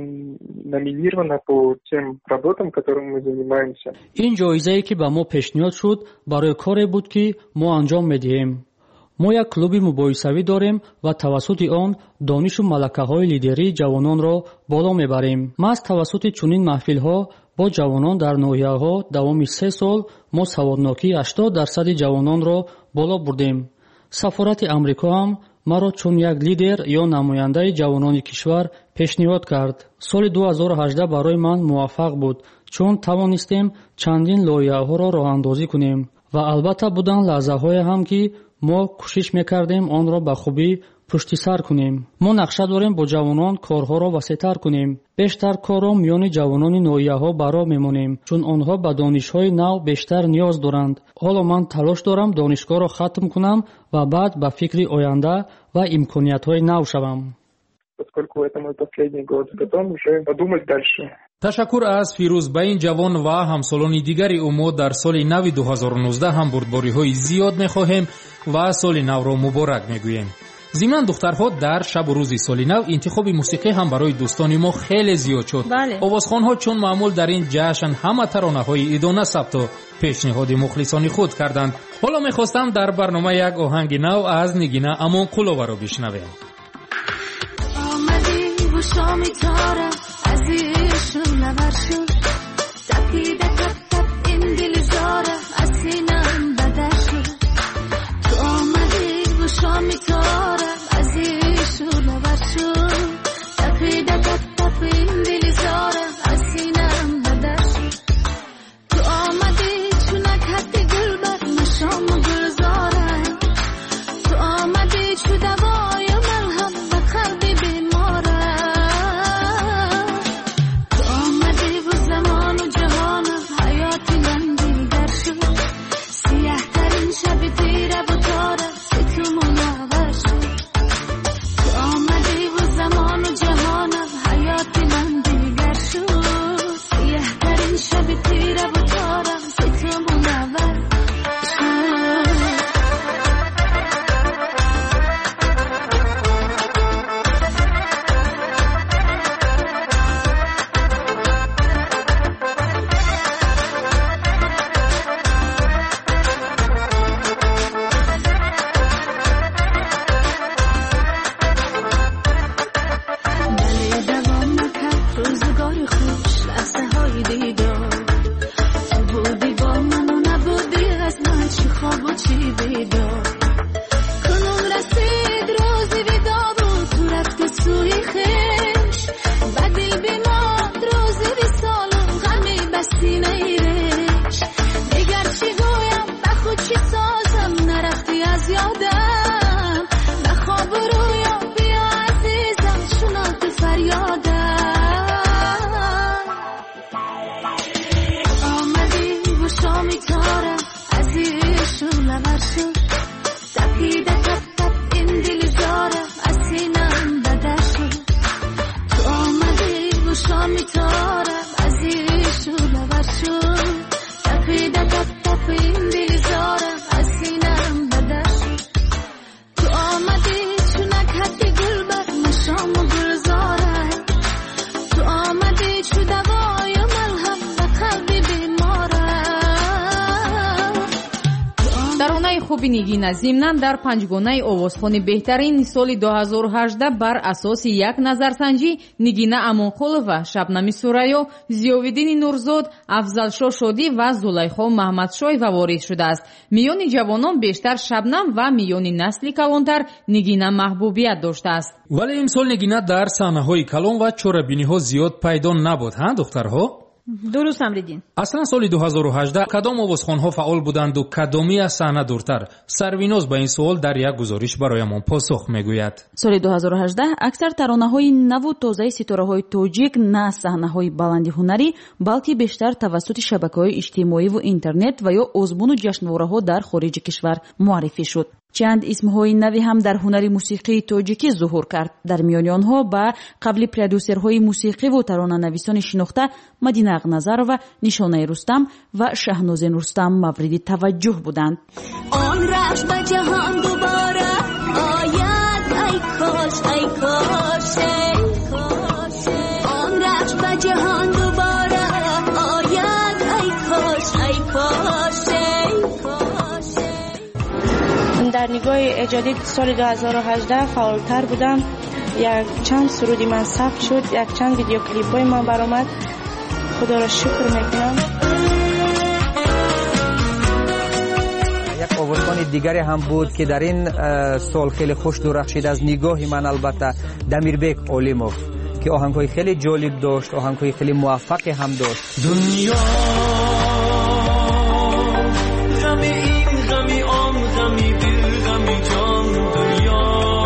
номинирована по тем работам, которыми мы занимаемся. این جایزه‌ای که به ما پیشنهاد شد برای کاری بود که ما انجام می‌دهیم. ما یک کلوب مباحثه‌ای داریم و توسط آن دانش و ملکه‌های لیدری جوانان را بالا می‌بریم. ما از توسط چنین محفل‌ها با جوانان در ناحیه‌ها دوام 3 سال ما سوادناکی 80% جوانان را بالا بردیم. سفارت آمریکا هم مرا چون یک لیدر یا نماینده جوانان کشور پیشنهاد کرد. سال 2018 برای من موفق بود چون توانستیم چندین لایحه‌ها را راه‌اندازی کنیم و البته بودن لحظه‌های هم که ما کوشش می‌کردیم آن را به خوبی پشت سر کنیم. ما نقشه داریم با جوانان کارها را وسیع‌تر کنیم. بیشتر کار را میان جوانان نوعیه‌ها برا میمونیم چون آنها به دانش‌های نو بیشتر نیاز دارند. حالا من تلاش دارم دانشگاه را ختم کنم و بعد به فکر آینده و امکانیت‌های نو شوم. تشکر از فیروز. به این جوان و همسالان دیگری او در سال نو 2019 هم بردباری‌های زیاد می‌خواهیم و سال نو را مبارک می‌گوییم. ضمن دخترها در شب و روز سال نو انتخاب موسیقی هم برای دوستان ما خیلی زیاد شد. آوازخوان‌ها چون معمول در این جشن همه ترانه‌های ایدانه ثبت و پیشنهاد مخلصان خود کردند. حالا می‌خواستم در برنامه یک آهنگ نو از نگینه امان قلوبه را بشنویم. آمدی و شامی تاره از ایشون نبرشون تپیده تپ تپ این دل زاره از سینم بدشون تو آمدی و شامی تاره از ایشون نبرشون تپیده تپ تپ این دل زاره از سینم بدشون تو آمدی چونک حتی گل بر نشام و گل زاره تو آمدی چو دوای ملهم و قلبی بیماره تو آمدی و زمان و جهانم باور شد تپیده تپ تپ این دل زارم از سینم بدر شد تو آمدی گوشا میتارم از این شوله بر شد تپیده تپ تپ این دل زارم از سینم بدر شد تو آمدی چونک حدی گل بر مشام و گلزارم تو آمدی چو دوای ملهم به قلبی بیمارم. таронаи хуби нигина зимнан дар панҷгонаи овозхони беҳтарин соли 2018 бар асоси як назарсанҷӣ нигина амонқулова, шабнами сураё, зиёвиддини нурзод, афзалшо шодӣ ва зулайхо маҳмадшоева ворид шудааст. миёни ҷавонон бештар шабнам ва миёни насли калонтар нигина маҳбубият доштааст. вале имсол нигина дар саҳнаҳои калон ва чорабиниҳо зиёд пайдо набуд. духтарҳо дуруст амридин. аслан соли 2018 кадом овозхонҳо фаъол буданду кадоми аз саҳна дуртар? сарвиноз ба ин суол дар як гузориш бароямон посух мегӯяд. соли 2018 аксар таронаҳои наву тозаи ситораҳои тоҷик на саҳнаҳои баланди ҳунарӣ, балки бештар тавассути шабакаҳои иҷтимоиву интернет ва ё озмуну ҷашнвораҳо дар хориҷи кишвар муаррифӣ шуд. чанд исмҳои навӣ ҳам дар ҳунари мусиқии тоҷикӣ зуҳур кард. дар миёни онҳо ба қабли продюсерҳои мусиқиву таронанависони шинохта Мадина Ағназарова, Нишонаи Рустам ва Шаҳнозин Рустам мавриди таваҷҷӯҳ буданд. он рахш ба ҷаҳон дубора ояд ай кош ай кош он рахш ба ҷаҳон дубора ояд ай кош ай кош. در نگاه ایجادی سال 2018 فعالتر بودم. یک چند سرودی من ثبت شد، یک چند ویدیو کلیپ های من برآمد. خدا را شکر میکنم. یک آوازخوان دیگری هم بود که در این سال خیلی خوش درخشید از نگاه من، البته دمیربک علیموف که آهنگ‌های خیلی جالب داشت، آهنگ‌های خیلی موفق هم داشت. دنیا غمی این غمی آن غمی دل غمی جان دنیا.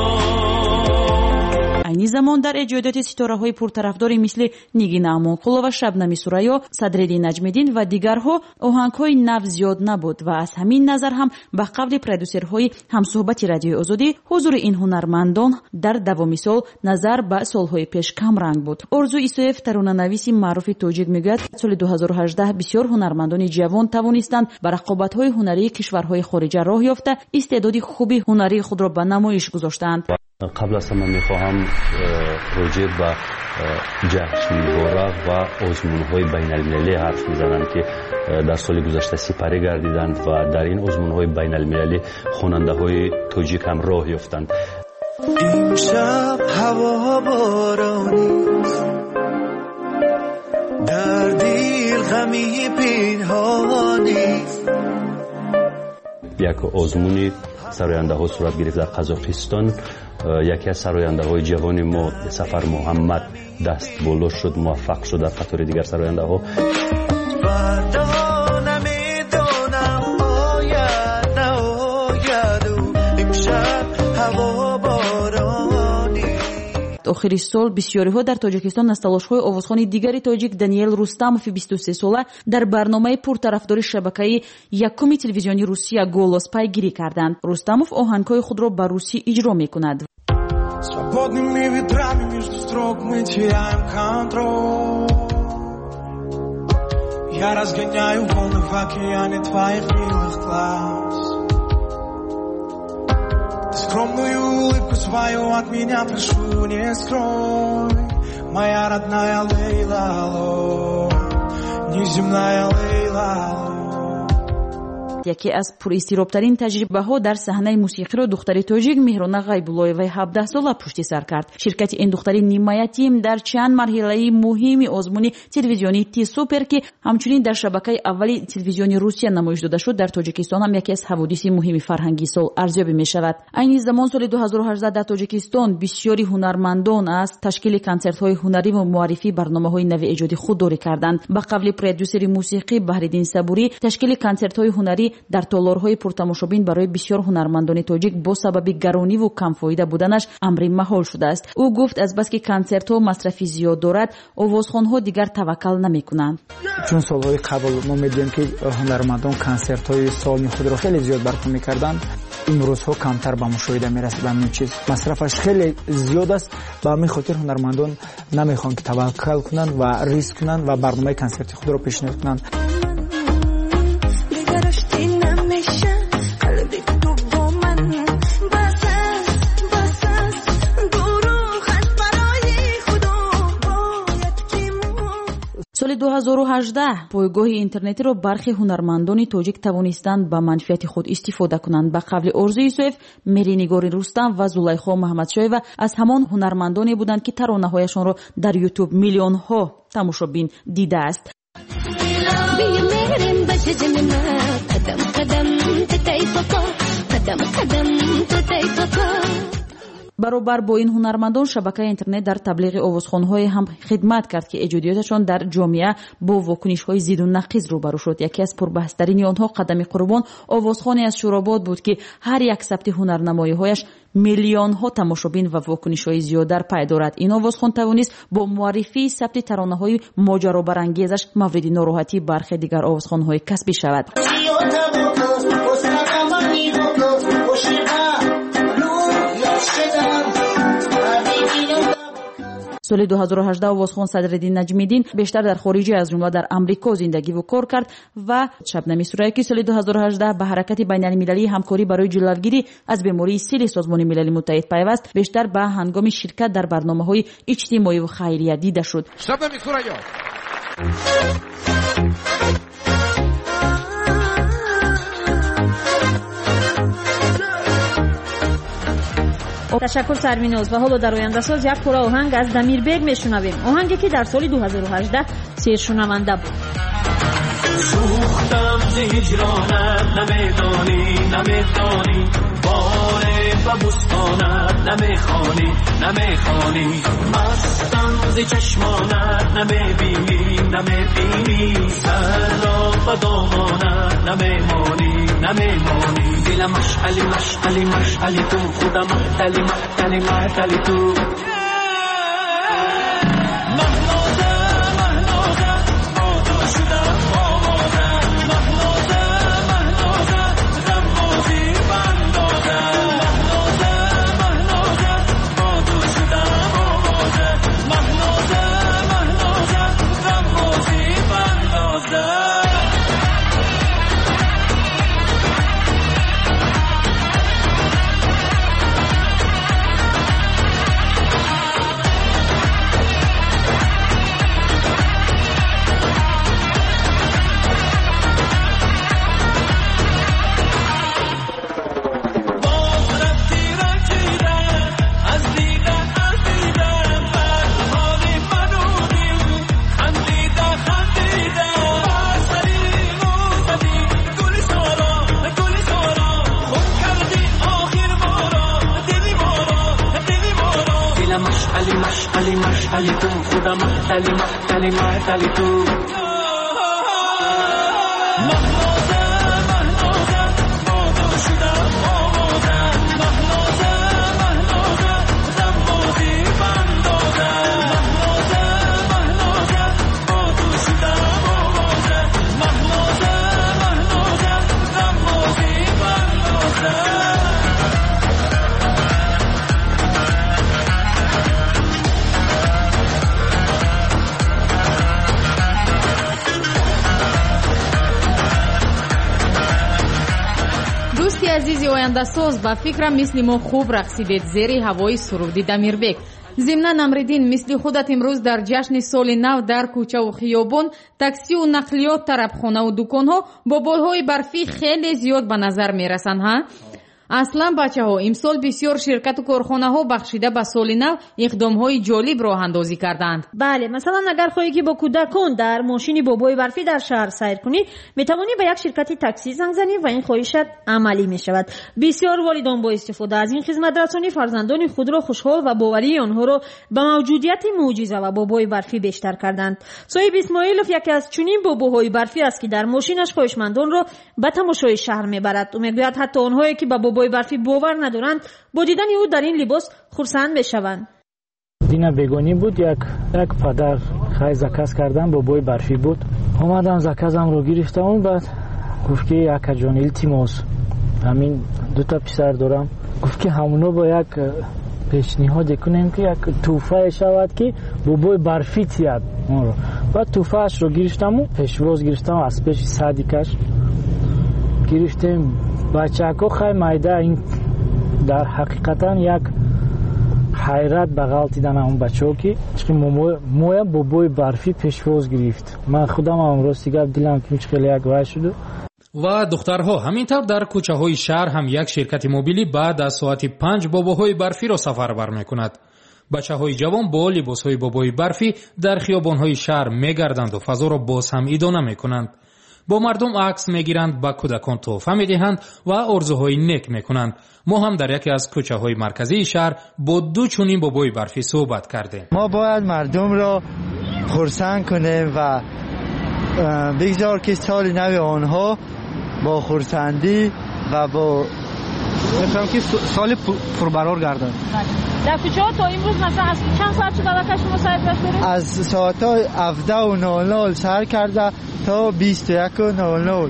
айни замон дар эҷодиёти ситораҳои пуртарафдори мисли нигина амонқулова, шабнами сураё, садреддин наҷмиддин ва дигарҳо оҳангҳои нав зиёд набуд ва аз ҳамин назар ҳам ба қавли продюсерҳои ҳамсӯҳбати радиои озодӣ ҳузури ин ҳунармандон дар давоми сол назар ба солҳои пеш камранг буд. орзу исоев, таронанависи маъруфи тоҷик, мегӯяд соли 2018 бисёр ҳунармандони ҷавон тавонистанд ба рақобатҳои ҳунарии кишварҳои хориҷа роҳ ёфта истеъдоди хуби ҳунарии худро ба намоиш гузоштаанд. قبل از همه میخواهم راجع به جشنواره و آزمون‌های بین المللی حرف بزنم که در سال گذشته سپری گردیدند و در این آزمون‌های بین المللی خواننده‌های تاجیک هم راه یافتند. امشب هوا بارانی در دل غمی پنهانی. یک آزمونی سراینده‌ها صورت گرفت در قزاقستان. یکی از سراینده‌های جوان ما سفر محمد دست بالا شد، موفق شد در قطار دیگر سراینده‌ها. охири сол бисёриҳо дар тоҷикистон аз талошҳои овозхони дигари тоҷик Даниэл Рустамови 23 сола дар барномаи пуртарафдори шабакаи якуми телевизиони Русия «Голос» пайгирӣ карданд. Рустамов оҳангҳои худро ба русӣ иҷро мекунад. Свободными ветрами между строк мы теряем контроль. Я разгоняю волны в океане твоих милых глаз. Скромную улыбку свою от меня прошу не скрой, моя родная Лейла, алло, неземная Лейла, алло. яке аз пуризтиробтарин таҷрибаҳо дар саҳнаи мусиқиро духтари тоҷик Меҳрона Ғайбуллоеваи 17 сола пушти сар кард. ширкати ин духтари нимаятим дар чанд марҳилаи муҳими озмуни телевизиони Ти-Супер ки ҳамчунин дар шабакаи аввали телевизиони Русия намоиш дода шуд, дар Тоҷикистон ҳам яке аз ҳаводиси муҳими фарҳангии сол арзёбӣ мешавад. айни замон соли 2018 дар Тоҷикистон бисёри ҳунармандон аз ташкили консертҳои ҳунарӣ ва муаррифии барномаҳои нави эҷоди худдорӣ карданд. ба қавли продюсери мусиқӣ Баҳриддин Сабурӣ, ташкили консертҳои ҳунарӣ дар толорҳои пуртамошобин барои бисёр ҳунармандони тоҷик бо сабаби гарониву камфоида буданаш амри маҳол шудааст. ӯ гуфт азбаски консертҳо масрафи зиёд дорад, овозхонҳо дигар таваккал намекунанд. чун солҳои қабл мо медиҳем ки ҳунармандон консертҳои солни худро хеле зиёд барпо мекарданд, имрӯзҳо камтар ба мушоҳида мерасад. ҳамин чиз масрафаш хеле зиёд аст. ба ҳамин хотир ҳунармандон намехоҳанд ки таваккал кунанд ва риск кунанд ва барномаи консерти худро пешниҳод кунанд. соли 2018 пойгоҳи интернетиро бархи ҳунармандони тоҷик тавонистанд ба манфиати худ истифода кунанд. ба қавли Орзу Исоев, Меринигори Рустам ва Зулайхо Маҳмадшоева аз ҳамон ҳунармандоне буданд ки таронаҳояшонро дар YouTube миллионҳо тамошобин дидааст. баробар бо ин ҳунармандон шабакаи интернет дар таблиғи овозхонҳое ҳам хидмат кард ки эҷодиёташон дар ҷомеа бо вокунишҳои зидду нақиз рӯбарӯ шуд. яке аз пурбаҳстарини онҳо Қадами Қурбон овозхоне аз Шӯробод буд ки ҳар як сабти ҳунарнамоиҳояш миллионҳо тамошобин ва вокунишҳои зиёдар пай дорад. ин овозхон тавонист бо муаррифии сабти таронаҳои моҷаробарангезаш мавриди нороҳатии бархе дигар овозхонҳои касбӣ шавад. соли 2018 овозхон Садриддин Наҷмиддин бештар дар хориҷӣ аз ҷумла дар амрико зиндагиву кор кард ва Шабнами Сурайёкӣ соли 2018 ба ҳаракати байналмилалии ҳамкорӣ барои ҷилавгирӣ аз бемории сили Созмони Милали Муттаҳид пайваст бештар ба ҳангоми ширкат дар барномаҳои иҷтимоиву хайрия дида шуд. Шабнами Сурайё ташаккур Сарвиноз. ва ҳоло дар ояндасоз як пура оҳанг аз Дамирбек мешунавем. оҳанге ки дар соли 2018 сершунаванда буд. سوختم ز هجرانت نمیدانی باره و بستانت نمیخوانی مستم ز چشمانت نمیبینی سر را و دامانت نمیمانی دلم مشعلی تو خودم محتلی تو مشعلی تو خودم محتلی تو азизи ояндасоз ба фикрам мисли мо хуб рақсидед зери ҳавои суруди Дамирбек. зимнан Амриддин мисли худат имрӯз дар ҷашни соли нав дар кӯчаву хиёбон, таксию нақлиёт, тарабхонаву дуконҳо бо болҳои барфӣ хеле зиёд ба назар мерасанд. аслан бачаҳо имсол бисёр ширкату корхонаҳо бахшида ба соли нав иқдомҳои ҷолиб роҳандозӣ карданд. бале, масалан агар хоҳӣ ки бо кӯдакон дар мошини бобои барфӣ дар шаҳр сайр кунӣ, метавонӣ ба як ширкати таксӣ занг занӣ ва ин хоҳишат амалӣ мешавад. бисёр волидон бо истифода аз ин хизматрасонӣ фарзандони худро хушҳол ва боварии онҳоро ба мавҷудияти мӯъҷиза ва бобои барфӣ бештар карданд. соҳиб исмоилов яке аз чунин бобоҳои барфӣ аст ки дар мошинаш хоҳишмандонро ба тамошои шаҳр мебарад. ӯ мегӯяд ҳатто онҳое ки ба бобои барфӣ бовар надоранд бо дидани ӯ дар ин либос хурсанд мешаванд. дина бегонӣ буд, як падар хай заказ кардан бобои барфӣ буд. омадам заказамро гирифтам, баъд гуфт ки акаҷон илтимос, ҳамин дута писар дорам. гуфт ки ҳамуно бо як пешниҳоде кунем ки як тӯҳфае шавад ки бобои барфӣ тияд онро. баъд тӯҳфаашро гирифтаму пешвоз гирифтам, аз пеши садикаш гирифтем. бачаҳо хай майда, ин дар ҳақиқатан як ҳайрат ба ғалт дидан ҳамон бачаҳо ки моя бобои барфӣ пешвоз гирифт. ман худам рости гап дилам ки хеле як вай шуду. ва духтарҳо, ҳамин тавр дар кӯчаҳои шаҳр ҳам як ширкати мобилӣ баъд аз соати 5 бобоҳои барфиро сафарбар мекунад. бачаҳои ҷавон бо либосҳои бобои барфӣ дар хиёбонҳои шаҳр мегарданду фазоро боз ҳам идона мекунанд. бо мардум акс мегиранд, ба кӯдакон тӯҳфа медиҳанд ва орзуҳои нек мекунанд. мо ҳам дар яке аз кӯчаҳои марказии шаҳр бо ду чунин бобои барфӣ суҳбат кардем. мо бояд мардумро хурсанд кунем ва бигзор ки соли нави онҳо бо хурсандӣ ва бо мехоҳам ки соли пурбарор гардад. дар кӯчаҳо то имрӯз масалан аз чанд соат шуда аллакай шумо сайр кардед? аз соатҳои 17:00 сайр карда то 21:00.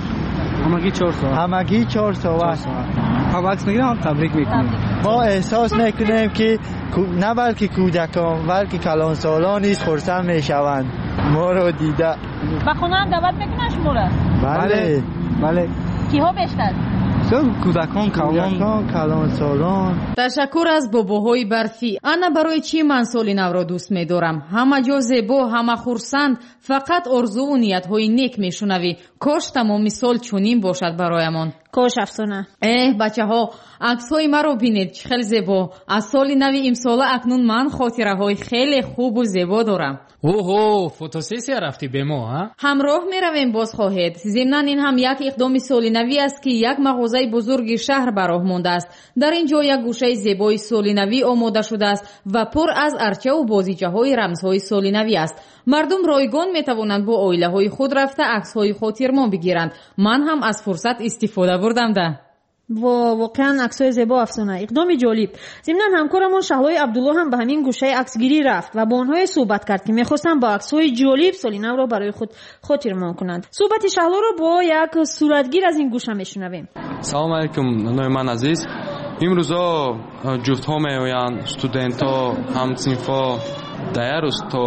ҳамагӣ 4 соат. ҳамакс мегирам, табрик мекунем. мо эҳсос мекунем ки на балки кӯдакон, балки калонсолон низ хурсанд мешаванд моро дида. ба хона ҳам даъват мекунанд шуморо? бале. киҳо бештар? кӯдакон, калонсолон. ташаккур аз бобоҳои барфӣ. ана барои чӣ ман соли навро дӯст медорам. ҳама ҷо зебо, ҳама хурсанд, фақат орзуву ниятҳои нек мешунавӣ. кош тамоми сол чунин бошад бароямон. кош афсона. бачаҳо, аксҳои маро бинед, чӣ хел зебо. аз соли нави имсола акнун ман хотираҳои хеле хубу зебо дорам. оҳо, фотосессия рафтӣ бе мо, ҳамроҳ меравем, боз хоҳед. зимнан ин ҳам як иқдоми солинавӣ аст ки як мағозаи бузурги шаҳр ба роҳ мондааст. дар ин ҷо як гӯшаи зебои солинавӣ омода шудааст ва пур аз арчаву бозиҷаҳои рамзҳои солинавӣ аст. мардум ройгон метавонанд бо оилаҳои худ рафта аксҳои хотирмон бигиранд. ман ҳам аз фурсат истифода бурдам да. воқеан аксҳои зебо афсона, иқдоми ҷолиб. зимнан ҳамкорамон Шаҳлои Абдулло ҳам ба ҳамин гӯшаи аксгирӣ рафт ва бо онҳое суҳбат кард ки мехостанд бо аксҳои ҷолиб соли навро барои худ хотирмон кунанд. суҳбати Шаҳлоро бо як суратгир аз ин гӯша мешунавем. салом алайкум, нои ман азиз. имрӯзо ҷуфтҳо меоянд, студентҳо, ҳамсинфҳо дар рӯз то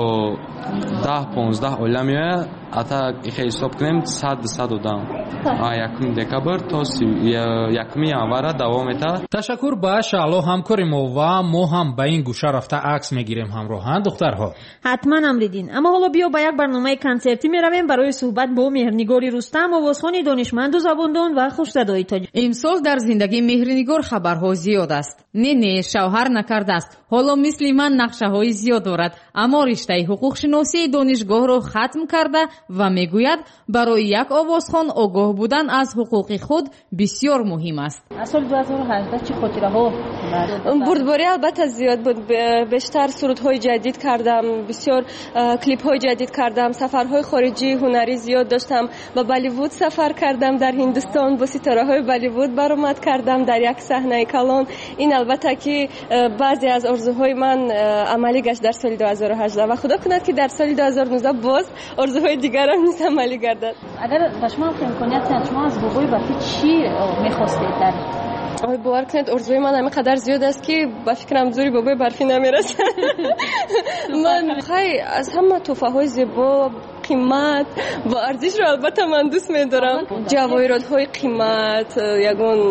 10-15 оила меояд. атак ҳисоб кунем 100 одам 1 декабр то 1 январ давом метавад. ташаккур ба Шаҳло ҳамкори мо ва мо ҳам ба ин гӯша рафта акс мегирем ҳамроҳанд духтарҳо. ҳатман амридин. аммо ҳоло биё ба як барномаи консертӣ меравем барои суҳбат бо Меҳрнигори Рустам, овозхони донишманду забондон ва хушсадои тоҷик. имсол дар зиндагии Меҳрнигор хабарҳо зиёд аст. не шавҳар накардааст. ҳоло мисли ман нақшаҳои зиёд дорад, аммо риштаи ҳуқуқшиносии донишгоҳро хатм карда ва мегӯяд барои як овозхон огоҳ будан аз ҳуқуқи худ бисёр муҳим аст. аз соли 2018 чӣ хотираҳо? бурдборӣ албатта зиёд буд. бештар сурудҳои ҷадид кардам, бисёр клипҳои ҷадид кардам, сафарҳои хориҷии ҳунарӣ зиёд доштам. ба Болливуд сафар кардам, дар Ҳиндустон бо ситораҳои Болливуд баромад кардам дар як саҳнаи калон. ин албатта ки баъзе аз орзуҳои ман амалӣ гашт дар соли 2018 ва худо кунад ки дар соли 2019 боз орзуҳои дигарам низ амалӣ гардад. агар ба шумо имконият диҳанд, шумо аз бобои барфӣ чӣ мехостед? бовар кунед, орзуи ман ҳамин қадар зиёд аст ки ба фикрам зури бобои барфӣ намерасад. ман хай аз ҳама тӯҳфаҳои зебо, қимат ва арзишро албатта ман дӯст медорам. ҷавоҳиротҳои қимат, ягон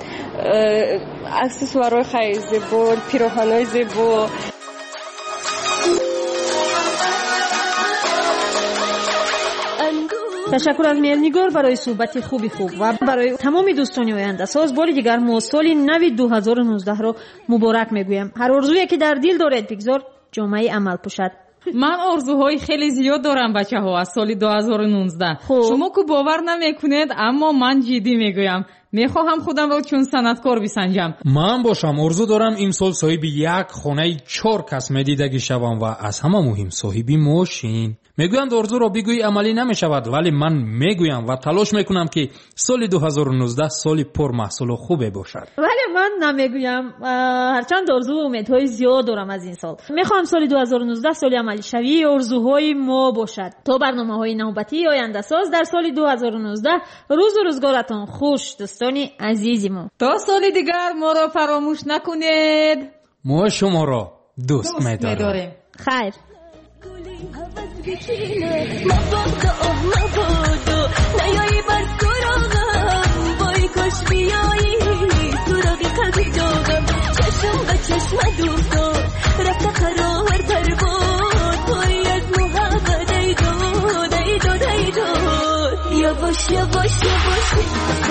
аксессуарҳои хай зебо, пироҳанҳои зебо. تشکر از میرنگار برای صحبت خوب و برای تمام دوستان آینده ساز. باری دیگر ما سال نو 2019 رو مبارک میگویم. هر آرزویی که در دل دارید بگذار جامعه عمل پوشد. من آرزوهای خیلی زیاد دارم بچه‌ها از سال 2019. شما که باور نمیکنید اما من جدی میگویم میخواهم خودم رو چون صنعتکار بسنجم. من باشم آرزو دارم این سال صاحب یک خانه 4 کس دیدگی شوم و از همه مهم صاحب ماشین. میگویند آرزو را بگویی عملی نمیشود، ولی من میگویم و تلاش میکنم که سال 2019 سال پر محصول و خوبه باشد. ولی من نمیگویم، هرچند آرزو و امیدهای زیاد دارم از این سال. میخوام سال 2019 سال عملی شوی آرزوهای ما باشد. تا برنامه‌های نوبتی آینده ساز در سال 2019 روز و روزگارتان خوش دوستان عزیزی ما. تا سال دیگر ما را فراموش نکنید. ما شما را دوست می‌داریم. خیر. مبادا نیایی بر سراغم وای کاش بیایی سراغ قلبی داغم چشم به چشم دوفتاد رفت قرار پرباد توی از محبت ایداد یواش یواش یواش